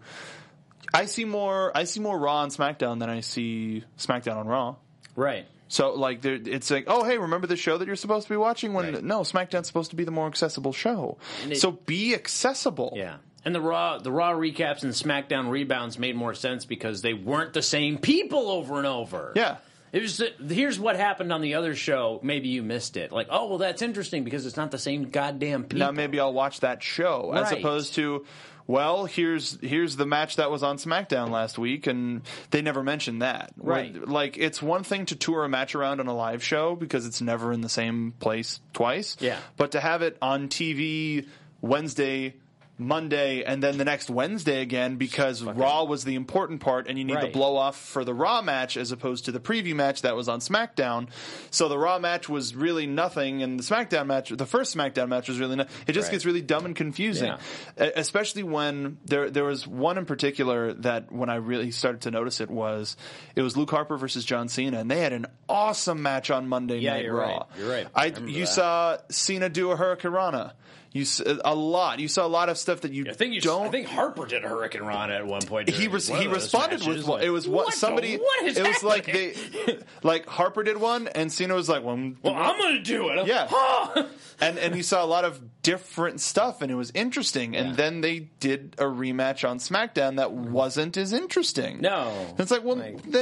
I see more Raw on SmackDown than I see SmackDown on Raw. right. So, like, it's like, oh, hey, remember the show that you're supposed to be watching? Right. No, SmackDown's supposed to be the more accessible show. So be accessible. Yeah. And the Raw recaps and SmackDown rebounds made more sense because they weren't the same people over and over. Yeah. It was here's what happened on the other show. Maybe you missed it. Like, oh, well, that's interesting because it's not the same goddamn people. Now maybe I'll watch that show as Right. opposed to, well, here's the match that was on SmackDown last week, and they never mentioned that. Right. Like, it's one thing to tour a match around on a live show because it's never in the same place twice. Yeah. But to have it on TV Wednesday, Monday, and then the next Wednesday again because Raw was the important part and you need the Right. blow off for the Raw match as opposed to the preview match that was on SmackDown. So the Raw match was really nothing and the SmackDown match, the first SmackDown match was really nothing. It just Right. gets really dumb and confusing. Especially when there was one in particular that when I really started to notice it was Luke Harper versus John Cena and they had an awesome match on Monday Yeah, Night you're Raw. right. You're right. I remember You that. saw Cena do a Hurricane Rana. You saw a lot of stuff that you I think Harper did a Hurricane Rana at one point. he responded with it was what somebody what is it was like happening? like Harper did one and Cena was like, well, Well, I'm going to do it. Yeah. and you saw a lot of different stuff and it was interesting and Yeah. then they did a rematch on SmackDown that wasn't as interesting. No. And it's like, well,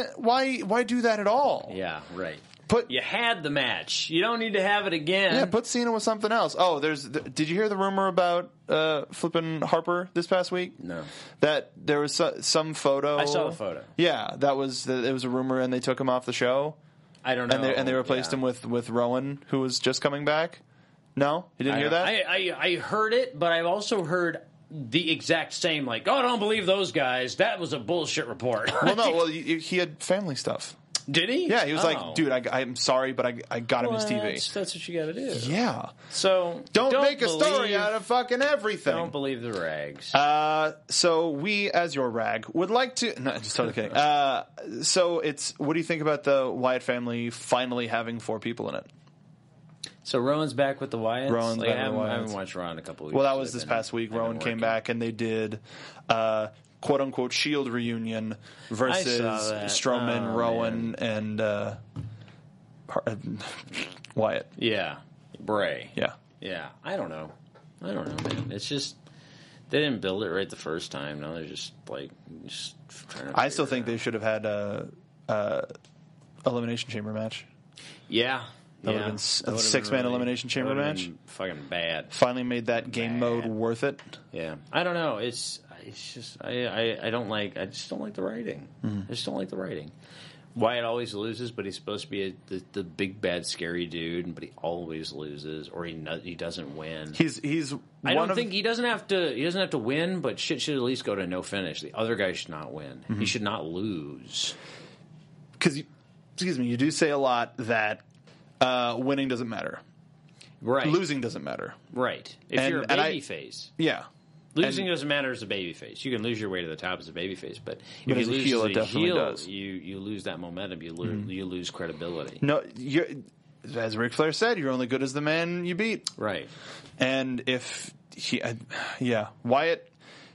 why do that at all? Yeah, right. Put You had the match. You don't need to have it again. Yeah, put Cena with something else. Oh, did you hear the rumor about flipping Harper this past week? No. That there was some photo. I saw the photo. Yeah, it was a rumor, and they took him off the show. I don't know. And they replaced him with Rowan, who was just coming back. No, you didn't hear that? I heard it, but I've also heard the exact same. Like, oh, I don't believe those guys. That was a bullshit report. Well, no. Well, he had family stuff. Did he? Yeah, he was like, dude, I'm sorry, but I got him his TV. That's what you got to do. Yeah. So don't make a story out of fucking everything. Don't believe the rags. So we, as your rag, would like to. No, just totally kidding. So what do you think about the Wyatt family finally having 4 people in it? So Rowan's back with the Wyatts? Rowan's back with the Wyatts. I haven't watched Rowan in a couple of weeks. Well, that was this past week. Rowan came back and they did quote unquote Shield reunion versus Strowman, Rowan, and Wyatt. Yeah. Bray. Yeah. I don't know, man. It's just they didn't build it right the first time. Now they're just trying to. I still think they should have had a elimination chamber match. Yeah. That would have been a 6-man elimination chamber match. Fucking bad. Finally made that game mode worth it. Yeah, I don't know. It's just I don't like. I just don't like the writing. I just don't like the writing. Wyatt always loses, but he's supposed to be the big bad scary dude, but he always loses, or he doesn't win. He's. I don't think he doesn't have to. He doesn't have to win, but shit should at least go to no finish. The other guy should not win. He should not lose. Because, excuse me, you do say a lot that. Winning doesn't matter. Right. Losing doesn't matter. Right. If you're a babyface. Yeah. Losing doesn't matter as a babyface. You can lose your way to the top as a babyface, but if you lose heel, as a heel, does. you lose that momentum. You lose credibility. No, as Ric Flair said, you're only good as the man you beat. Right. And if Wyatt,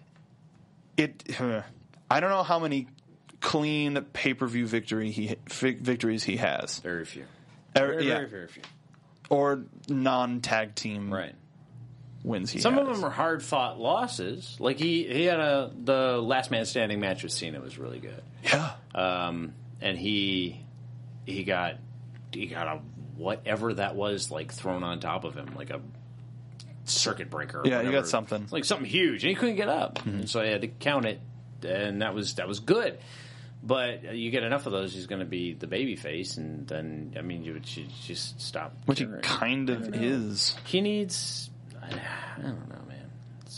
I don't know how many clean pay-per-view victories he has. Very few. Very few. Or non-tag team wins he Some has. of them are hard-fought losses. Like he had the last man standing match with Cena was really good. Yeah. And he got a whatever that was like thrown on top of him, like a circuit breaker. Or yeah, whatever. you got something. Like something huge, and he couldn't get up. And so I had to count it, and that was good. But you get enough of those, he's going to be the baby face, and then, I mean, you would just stop. Which he kind of is. He needs... I don't know, man.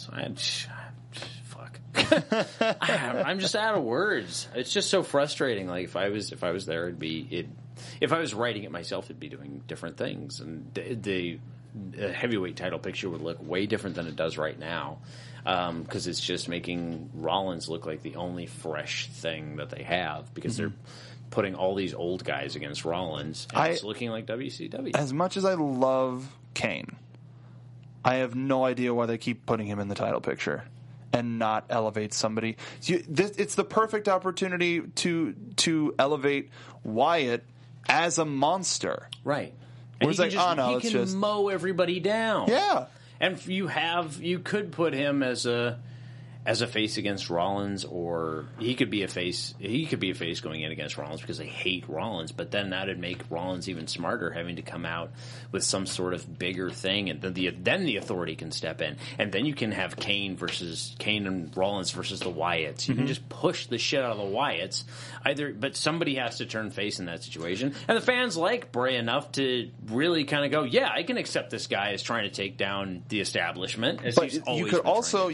Fuck. I'm just out of words. It's just so frustrating. Like, if I was there, if I was writing it myself, it'd be doing different things. And the heavyweight title picture would look way different than it does right now. Because it's just making Rollins look like the only fresh thing that they have, because they're putting all these old guys against Rollins, and it's looking like WCW. As much as I love Kane, I have no idea why they keep putting him in the title picture and not elevate somebody. It's the perfect opportunity to elevate Wyatt as a monster. Right. And he can mow everybody down. Yeah. And you could put him as a face against Rollins, or he could be a face. He could be a face going in against Rollins because they hate Rollins. But then that'd make Rollins even smarter, having to come out with some sort of bigger thing, and then the Authority can step in, and then you can have Kane and Rollins versus the Wyatts. You can just push the shit out of the Wyatts. But somebody has to turn face in that situation, and the fans like Bray enough to really kind of go, yeah, I can accept this guy as trying to take down the establishment. But you could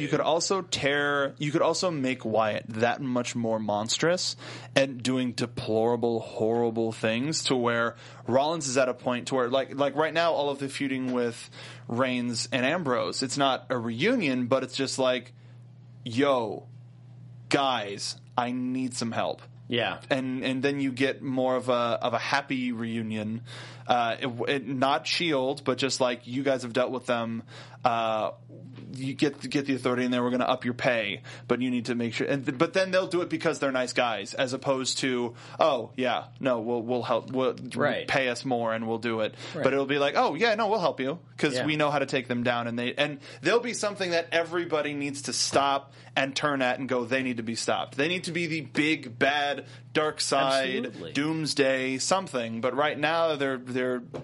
also make Wyatt that much more monstrous and doing deplorable, horrible things, to where Rollins is at a point to where, like right now, all of the feuding with Reigns and Ambrose, it's not a reunion, but it's just like, yo, guys, I need some help. Yeah, and then you get more of a happy reunion, not Shield, but just like, you guys have dealt with them. You get the Authority in there. We're going to up your pay, but you need to make sure. But then they'll do it because they're nice guys, as opposed to, oh yeah, no, we'll help. Pay us more and we'll do it. Right. But it'll be like, oh yeah, no, we'll help you because we know how to take them down, and there'll be something that everybody needs to stop and turn at and go, they need to be stopped. They need to be the big bad dark side, Doomsday something. But right now they're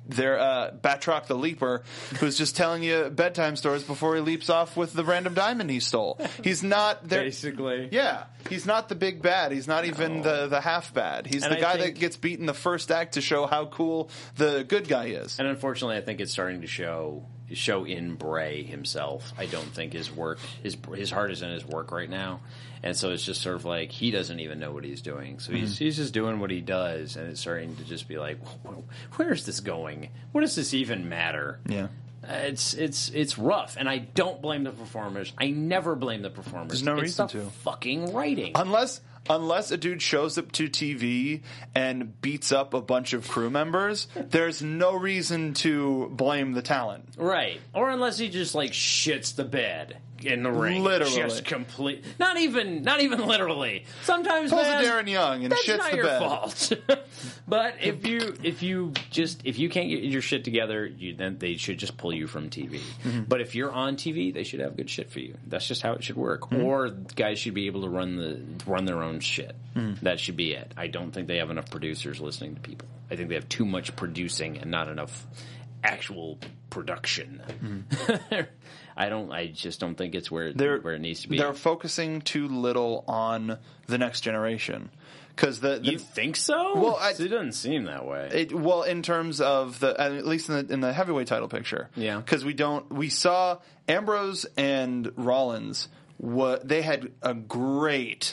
Batroc the Leaper, who's just telling you bedtime stories before he leaps off with the random diamond he stole. He's not there. Basically. Yeah. He's not the big bad. He's not even the half bad. He's the guy that gets beat in the first act to show how cool the good guy is. And unfortunately, I think it's starting to show in Bray himself. I don't think his work, his heart is in his work right now. And so it's just sort of like he doesn't even know what he's doing. So he's just doing what he does, and it's starting to just be like, where is this going? What does this even matter? Yeah. It's rough, and I don't blame the performers. I never blame the performers. There's no reason to. Fucking writing. Unless a dude shows up to TV and beats up a bunch of crew members, there's no reason to blame the talent. Right. Or unless he just like shits the bed in the ring. Literally. Just complete. Not even literally. Sometimes Pulls man, a Darren Young and that's shits not the your bed. fault. But if you can't get your shit together, then they should just pull you from TV. Mm-hmm. But if you're on TV, they should have good shit for you. That's just how it should work. Mm-hmm. Or guys should be able to run their own shit. Mm. That should be it. I don't think they have enough producers listening to people. I think they have too much producing and not enough actual production. Mm. I just don't think it's where it needs to be. They're focusing too little on the next generation. You think so? Well, it doesn't seem that way. In terms of at least in the heavyweight title picture, yeah. Because we saw Ambrose and Rollins. They had a great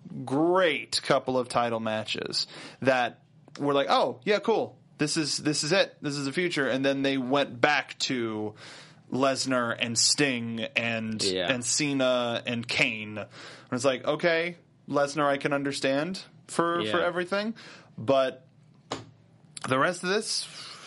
couple of title matches that were like, oh yeah, cool. This is it. This is the future. And then they went back to Lesnar and Sting and Cena and Kane. And it's like, okay, Lesnar I can understand for everything, but the rest of this,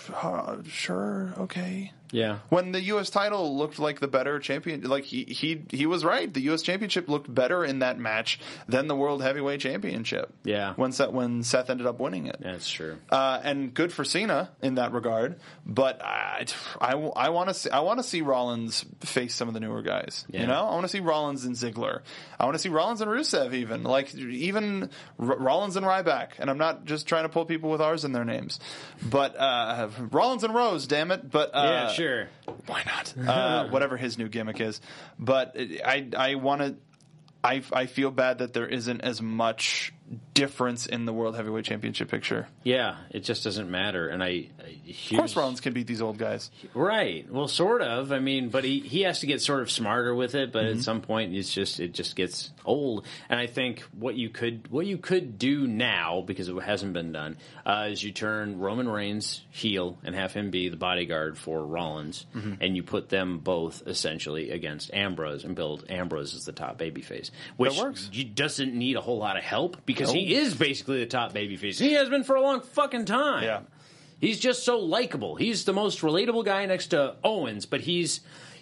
sure, okay. Yeah. When the U.S. title looked like the better champion, like he was right. The U.S. championship looked better in that match than the World Heavyweight Championship. Yeah. When Seth ended up winning it. That's true. And good for Cena in that regard. But I want to see Rollins face some of the newer guys. Yeah. You know, I want to see Rollins and Ziggler. I want to see Rollins and Rusev even Rollins and Ryback. And I'm not just trying to pull people with R's in their names, but Rollins and Rose. Damn it! But yeah, sure. Why not? Whatever his new gimmick is. But I want to. I feel bad that there isn't as much difference in the World Heavyweight Championship picture. Yeah, it just doesn't matter. And of course Rollins can beat these old guys. Right. Well, sort of. I mean, but he has to get sort of smarter with it. But at some point, it just gets old. And I think what you could do now, because it hasn't been done, is you turn Roman Reigns heel and have him be the bodyguard for Rollins, and you put them both essentially against Ambrose and build Ambrose as the top babyface, which that works. Doesn't need a whole lot of help because he is basically the top babyface. He has been for a long fucking time. Yeah. He's just so likable. He's the most relatable guy next to Owens, but he's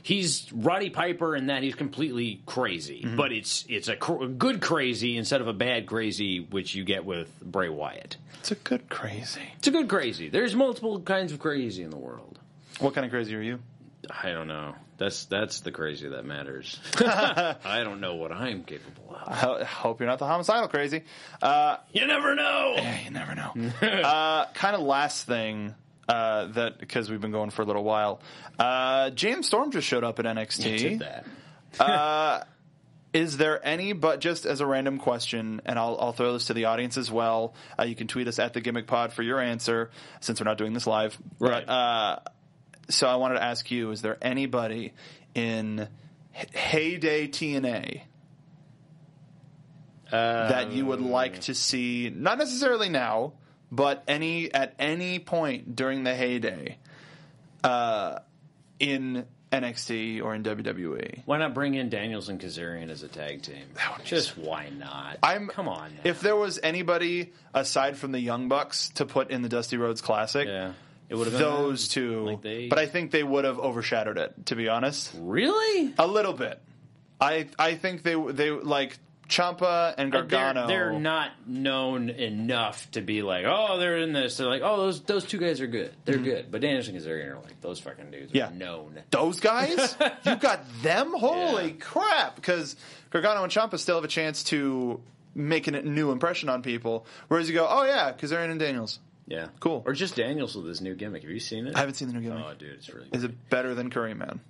Roddy Piper in that he's completely crazy. Mm-hmm. But it's a good crazy instead of a bad crazy, which you get with Bray Wyatt. It's a good crazy. It's a good crazy. There's multiple kinds of crazy in the world. What kind of crazy are you? I don't know. That's the crazy that matters. I don't know what I'm capable of. I hope you're not the homicidal crazy. You never know. Yeah, you never know. Kind of last thing that because we've been going for a little while. James Storm just showed up at NXT. You did that. Is there any, but just as a random question, and I'll throw this to the audience as well. You can tweet us at the Gimmick Pod for your answer since we're not doing this live. Right. But, so I wanted to ask you, is there anybody in heyday TNA that you would like to see, not necessarily now, but at any point during the heyday in NXT or in WWE? Why not bring in Daniels and Kazarian as a tag team? Just why not? Come on now. If there was anybody aside from the Young Bucks to put in the Dusty Rhodes Classic, it would have been those two, but I think they would have overshadowed it, to be honest. Really? A little bit. I think they like Ciampa and Gargano. They're not known enough to be like, oh, they're in this. They're like, oh, those two guys are good. They're good. But Daniels and Kazarian are like, those fucking dudes are known. Those guys? You got them? Holy crap. Because Gargano and Ciampa still have a chance to make a new impression on people. Whereas you go, oh yeah, Kazarian and Daniels. Yeah. Cool. Or just Daniels with his new gimmick. Have you seen it? I haven't seen the new gimmick. Oh, dude, it's really Is it better than Curry Man?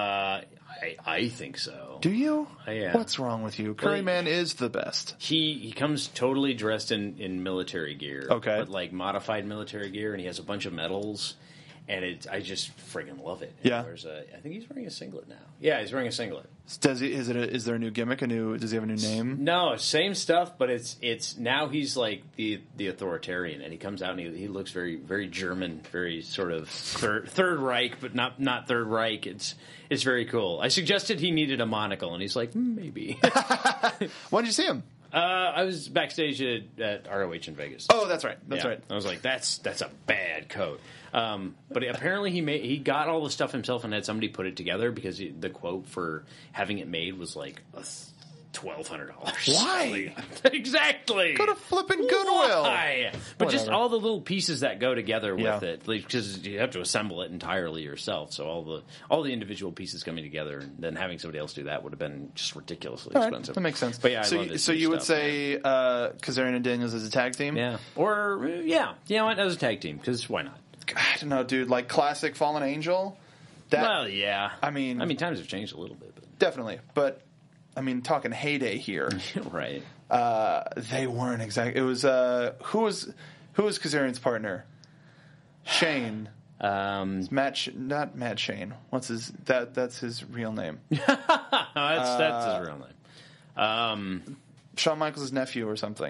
I think so. Do you? Yeah. What's wrong with you? Curry Man is the best. He comes totally dressed in military gear. Okay. But like modified military gear, and he has a bunch of medals. And I just friggin' love it. Yeah. I think he's wearing a singlet now. Yeah, he's wearing a singlet. Is there a new gimmick? Does he have a new name? No, same stuff, but it's now he's like the authoritarian, and he comes out and he looks very very German, very sort of Third Reich, but not Third Reich. It's very cool. I suggested he needed a monocle, and he's like, maybe. When did you see him? I was backstage at ROH in Vegas. Oh, that's right. That's Yeah. right. I was like, that's a bad coat. But apparently he got all the stuff himself and had somebody put it together because the quote for having it made was like $1,200. Why? Exactly. Go to flipping Goodwill. Why? But just Whatever. all the little pieces that go together with Yeah. it, because you have to assemble it entirely yourself. So all the individual pieces coming together, and then having somebody else do that would have been just ridiculously All right, expensive. that makes sense. But yeah, I so love this so new you would stuff, say Kazarian and Daniels as a tag team? yeah, or yeah, you know what? As a tag team, because why not? I don't know, dude. Like classic Fallen Angel. Well, yeah. I mean, times have changed a little bit, but definitely. But I mean, talking heyday here. right. They weren't exactly. It was who was Kazarian's partner? Shane. Not Matt Shane. What's his? That's his real name. That's his real name. Shawn Michaels' nephew or something.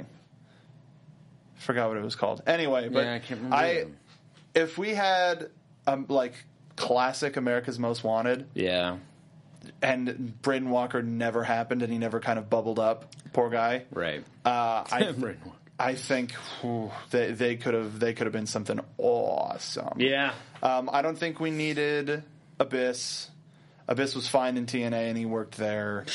Forgot what it was called. Anyway, but Yeah, I can't remember. If we had like classic America's Most Wanted, Yeah. and Braden Walker never happened, and he never kind of bubbled up, poor guy. Right. I think they could have been something awesome. Yeah. I don't think we needed Abyss. Abyss was fine in TNA, and he worked there.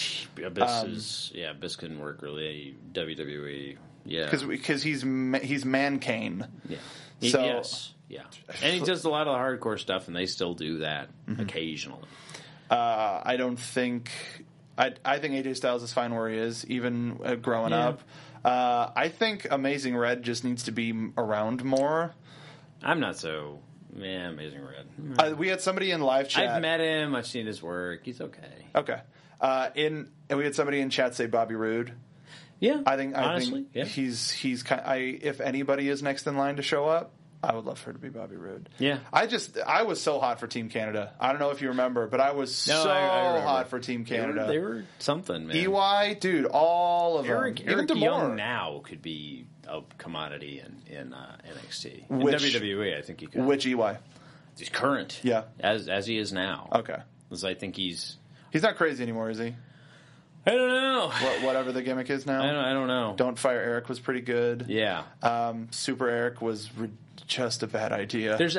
Abyss couldn't work really. WWE. Yeah. Because he's Man-Cane. Yeah. So- yes. Yeah. And he does a lot of the hardcore stuff, and they still do that Mm-hmm. occasionally. I don't think. I think AJ Styles is fine where he is, even growing Yeah. up. I think Amazing Red just needs to be around more. I'm not so. Yeah, Amazing Red. We had somebody in live chat. I've met him. I've seen his work. He's okay. Okay. And we had somebody in chat say Bobby Roode. Yeah. I think yeah. he's kind. If anybody is next in line to show up, I would love for her to be Bobby Roode. Yeah. I was so hot for Team Canada. I don't know if you remember, but I was I remember. hot for Team Canada. They were something, man. EY, dude, all of Eric them. Even Young DeMore. now could be a commodity in NXT. Which- in WWE, I think he could. Which EY? He's current. Yeah. As he is now. Okay. Because I think he's... He's not crazy anymore, is he? I don't know. Whatever the gimmick is now. I don't know. Don't Fire Eric was pretty good. Yeah. Super Eric was just a bad idea. There's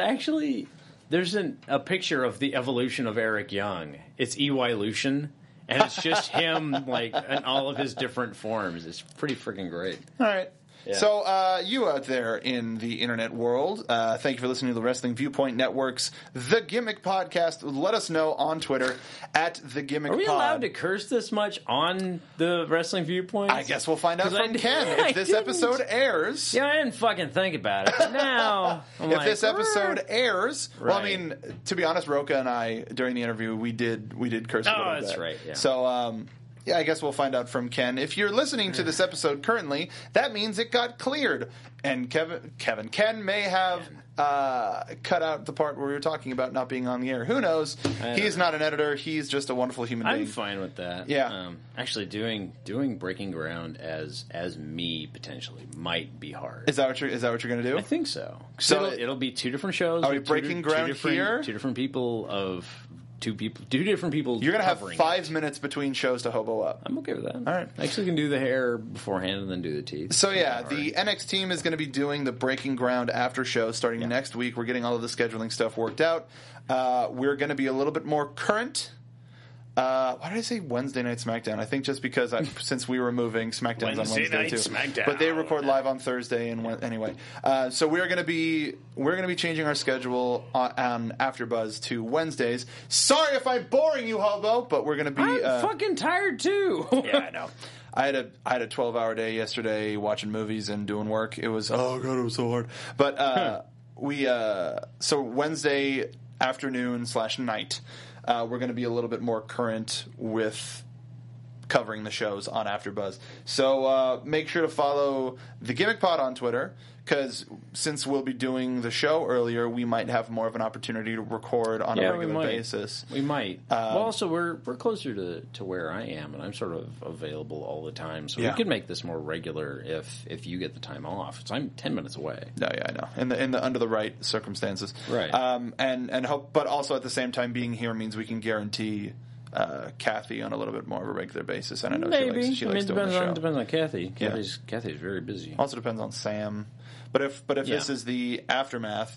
a picture of the evolution of Eric Young. It's EY Lucian, and it's just him like in all of his different forms. It's pretty freaking great. All right. Yeah. So, you out there in the internet world, thank you for listening to the Wrestling Viewpoint Network's The Gimmick Podcast. Let us know on Twitter at The Gimmick Are we Pod. allowed to curse this much on the Wrestling Viewpoint? I guess we'll find out 'Cause I from did- Ken I if this didn't. episode airs. Yeah, I didn't fucking think about it. But now, I'm If like, this episode airs, well, I Right. mean, to be honest, Roka and I during the interview we did curse a little bit. that's right, yeah. So, yeah, I guess we'll find out from Ken. If you're listening to this episode currently, that means it got cleared, and Ken may have cut out the part where we were talking about not being on the air. Who knows? He's not an editor. He's just a wonderful human being. I'm fine with that. Yeah. Actually, doing Breaking Ground as me potentially might be hard. Is that what you're going to do? I think so. So It'll be two different shows. Are we with breaking ground different, here? Two different people of two different people. You're going to have covering 5 it. minutes between shows to hobo up. I'm okay with that. All right. I actually can do the hair beforehand and then do the teeth. So yeah, Not the hard. NX team is going to be doing the Breaking Ground after show starting next week. We're getting all of the scheduling stuff worked out. We're going to be a little bit more current. Why did I say Wednesday Night SmackDown? I think just because since we were moving, SmackDown's on Wednesday Wednesday Night too. SmackDown. But they record live on Thursday and anyway. So we're going to be changing our schedule on AfterBuzz to Wednesdays. Sorry if I'm boring you, hobo, but we're going to be. I'm fucking tired too. Yeah, I know. I had a 12-hour day yesterday watching movies and doing work. It was, oh god, it was so hard. But so Wednesday afternoon / night, we're going to be a little bit more current with covering the shows on AfterBuzz. So make sure to follow the Gimmick Pod on Twitter, because since we'll be doing the show earlier, we might have more of an opportunity to record on a regular basis. We might. Well, also, we're closer to where I am, and I'm sort of available all the time. So we could make this more regular if you get the time off. So I'm 10 minutes away. No, yeah, I know. In the under the right circumstances. Right. And hope, but also at the same time, being here means we can guarantee Kathy on a little bit more of a regular basis. And I know maybe. she likes doing the show. Depends on Kathy. Kathy's very busy. Also depends on Sam. But if this is the aftermath,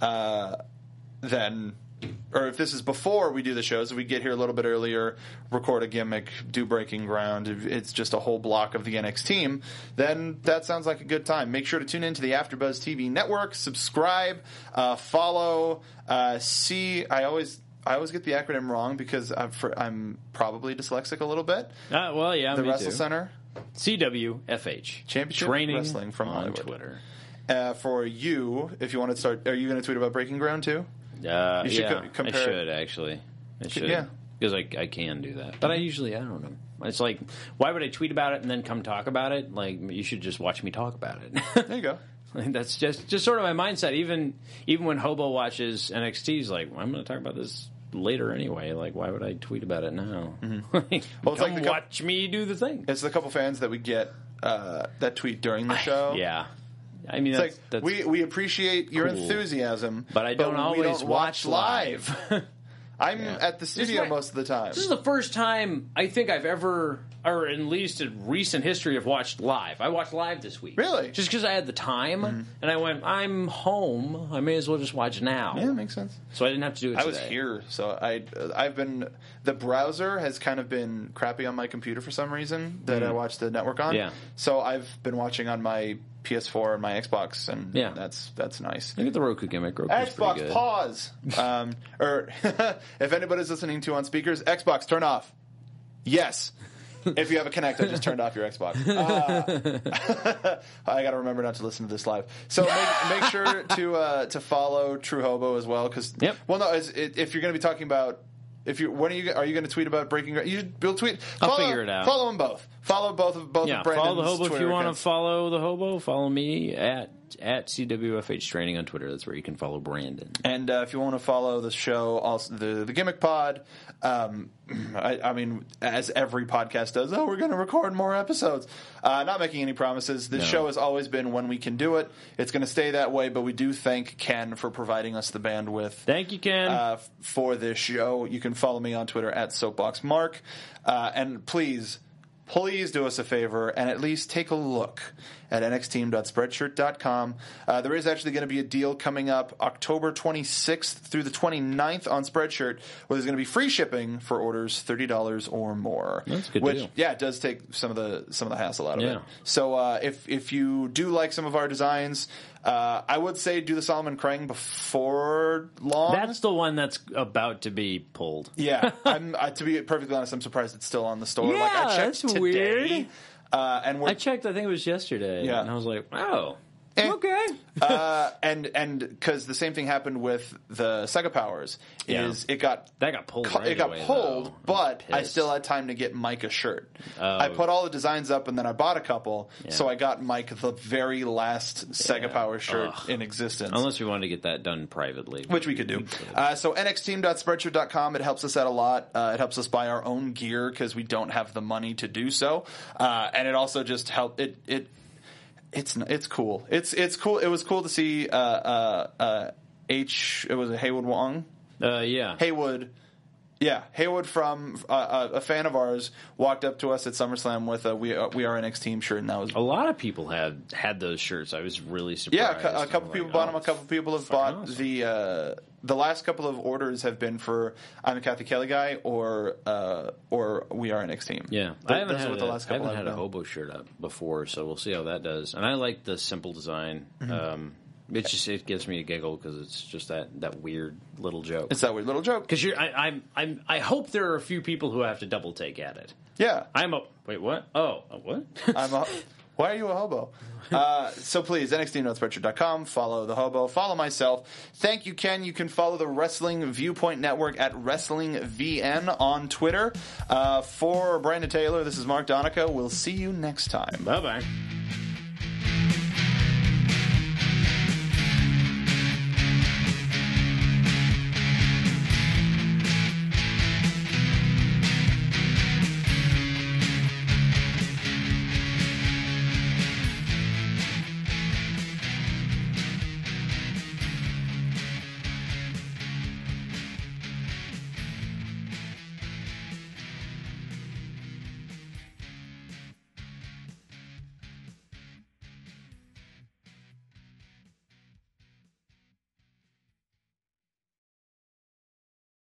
then, or if this is before we do the shows, if we get here a little bit earlier, record a gimmick, do Breaking Ground, if it's just a whole block of the NXT team, then that sounds like a good time. Make sure to tune into the AfterBuzz TV network, subscribe, follow, see. I always get the acronym wrong because I'm probably dyslexic a little bit. Well, yeah, the me Wrestle too. Center, CWFH, Championship Training Wrestling from on Hollywood. Twitter. For you, if you want to start, are you going to tweet about Breaking Ground too? You should compare. I should actually. I should. Yeah. Because I can do that. But I don't know. It's like, why would I tweet about it and then come talk about it? Like, you should just watch me talk about it. There you go. Like, that's just sort of my mindset. Even when Hobo watches NXT, he's like, well, I'm going to talk about this later anyway. Like, why would I tweet about it now? Well, it's come watch me do the thing. It's the couple fans that we get that tweet during the show. Yeah. I mean, that's we appreciate your cool. enthusiasm, but I don't always watch live. I'm at the studio most of the time. This is the first time I think I've ever, or at least in recent history, have watched live. I watched live this week. Really? Just because I had the time, and I went, I'm home. I may as well just watch now. Yeah, makes sense. So I didn't have to do it today. I was here, so I've been. The browser has kind of been crappy on my computer for some reason that I watch the network on. Yeah. So I've been watching on my PS4 and my Xbox, and that's nice. Look at the Roku gimmick. Roku's Xbox pretty good. pause. Or if anybody's listening to on speakers, Xbox turn off. Yes. If you have a Kinect, I just turned off your Xbox. I got to remember not to listen to this live. So make sure to follow True Hobo as well, because well, no, if you're going to be talking about. Are you going to tweet about Breaking Ground? You'll tweet. I'll figure it out. Follow them both. Follow both of Brandon's follow the Hobo Twitter if you want to accounts. follow the Hobo. Follow me at CWFH Training on Twitter. That's where you can follow Brandon. And if you want to follow the show, also the Gimmick Pod. I mean, as every podcast does, we're going to record more episodes. Not making any promises. This show has always been when we can do it. It's going to stay that way, but we do thank Ken for providing us the bandwidth. Thank you, Ken. For this show. You can follow me on Twitter at SoapboxMark. And please do us a favor and at least take a look at nxteam.spreadshirt.com. There is actually going to be a deal coming up October 26th through the 29th on Spreadshirt, where there's going to be free shipping for orders $30 or more. That's a good deal. Yeah, it does take some of the hassle out of it. Yeah. So if you do like some of our designs, I would say do the Solomon Krang before long. That's the one that's about to be pulled. Yeah, to be perfectly honest, I'm surprised it's still on the store. Yeah, like, I checked that's today, weird. And I checked. I think it was yesterday. Yeah. And I was like, oh, okay. And because the same thing happened with the Sega Powers, that got pulled. Right away, though. But I still had time to get Mike a shirt. I put all the designs up, and then I bought a couple. Yeah. So I got Mike the very last Sega Power shirt in existence. Unless we wanted to get that done privately, which we could do. So nxteam.spreadshirt.com. It helps us out a lot. It helps us buy our own gear because we don't have the money to do so, and it also just helps it. It's cool. It's cool. It was cool to see it was Haywood Wong. Haywood. Yeah, Haywood from a fan of ours walked up to us at SummerSlam with a We Are NXT Team shirt, and that was a lot of people had those shirts. I was really surprised. Yeah, a couple people bought them. A couple people have bought awesome. The last couple of orders have been for I'm a Kathy Kelly guy or We Are NXT Team. Yeah, I haven't had a Hobo shirt up before, so we'll see how that does. And I like the simple design. It gives me a giggle because it's just that weird little joke. It's that weird little joke. Because I hope there are a few people who have to double take at it. Yeah. Wait, what? Oh, what? Why are you a hobo? So please, NXTNorthPritchard.com. Follow the hobo. Follow myself. Thank you, Ken. You can follow the Wrestling Viewpoint Network at WrestlingVN on Twitter. For Brandon Taylor, this is Mark Donica. We'll see you next time. Bye-bye.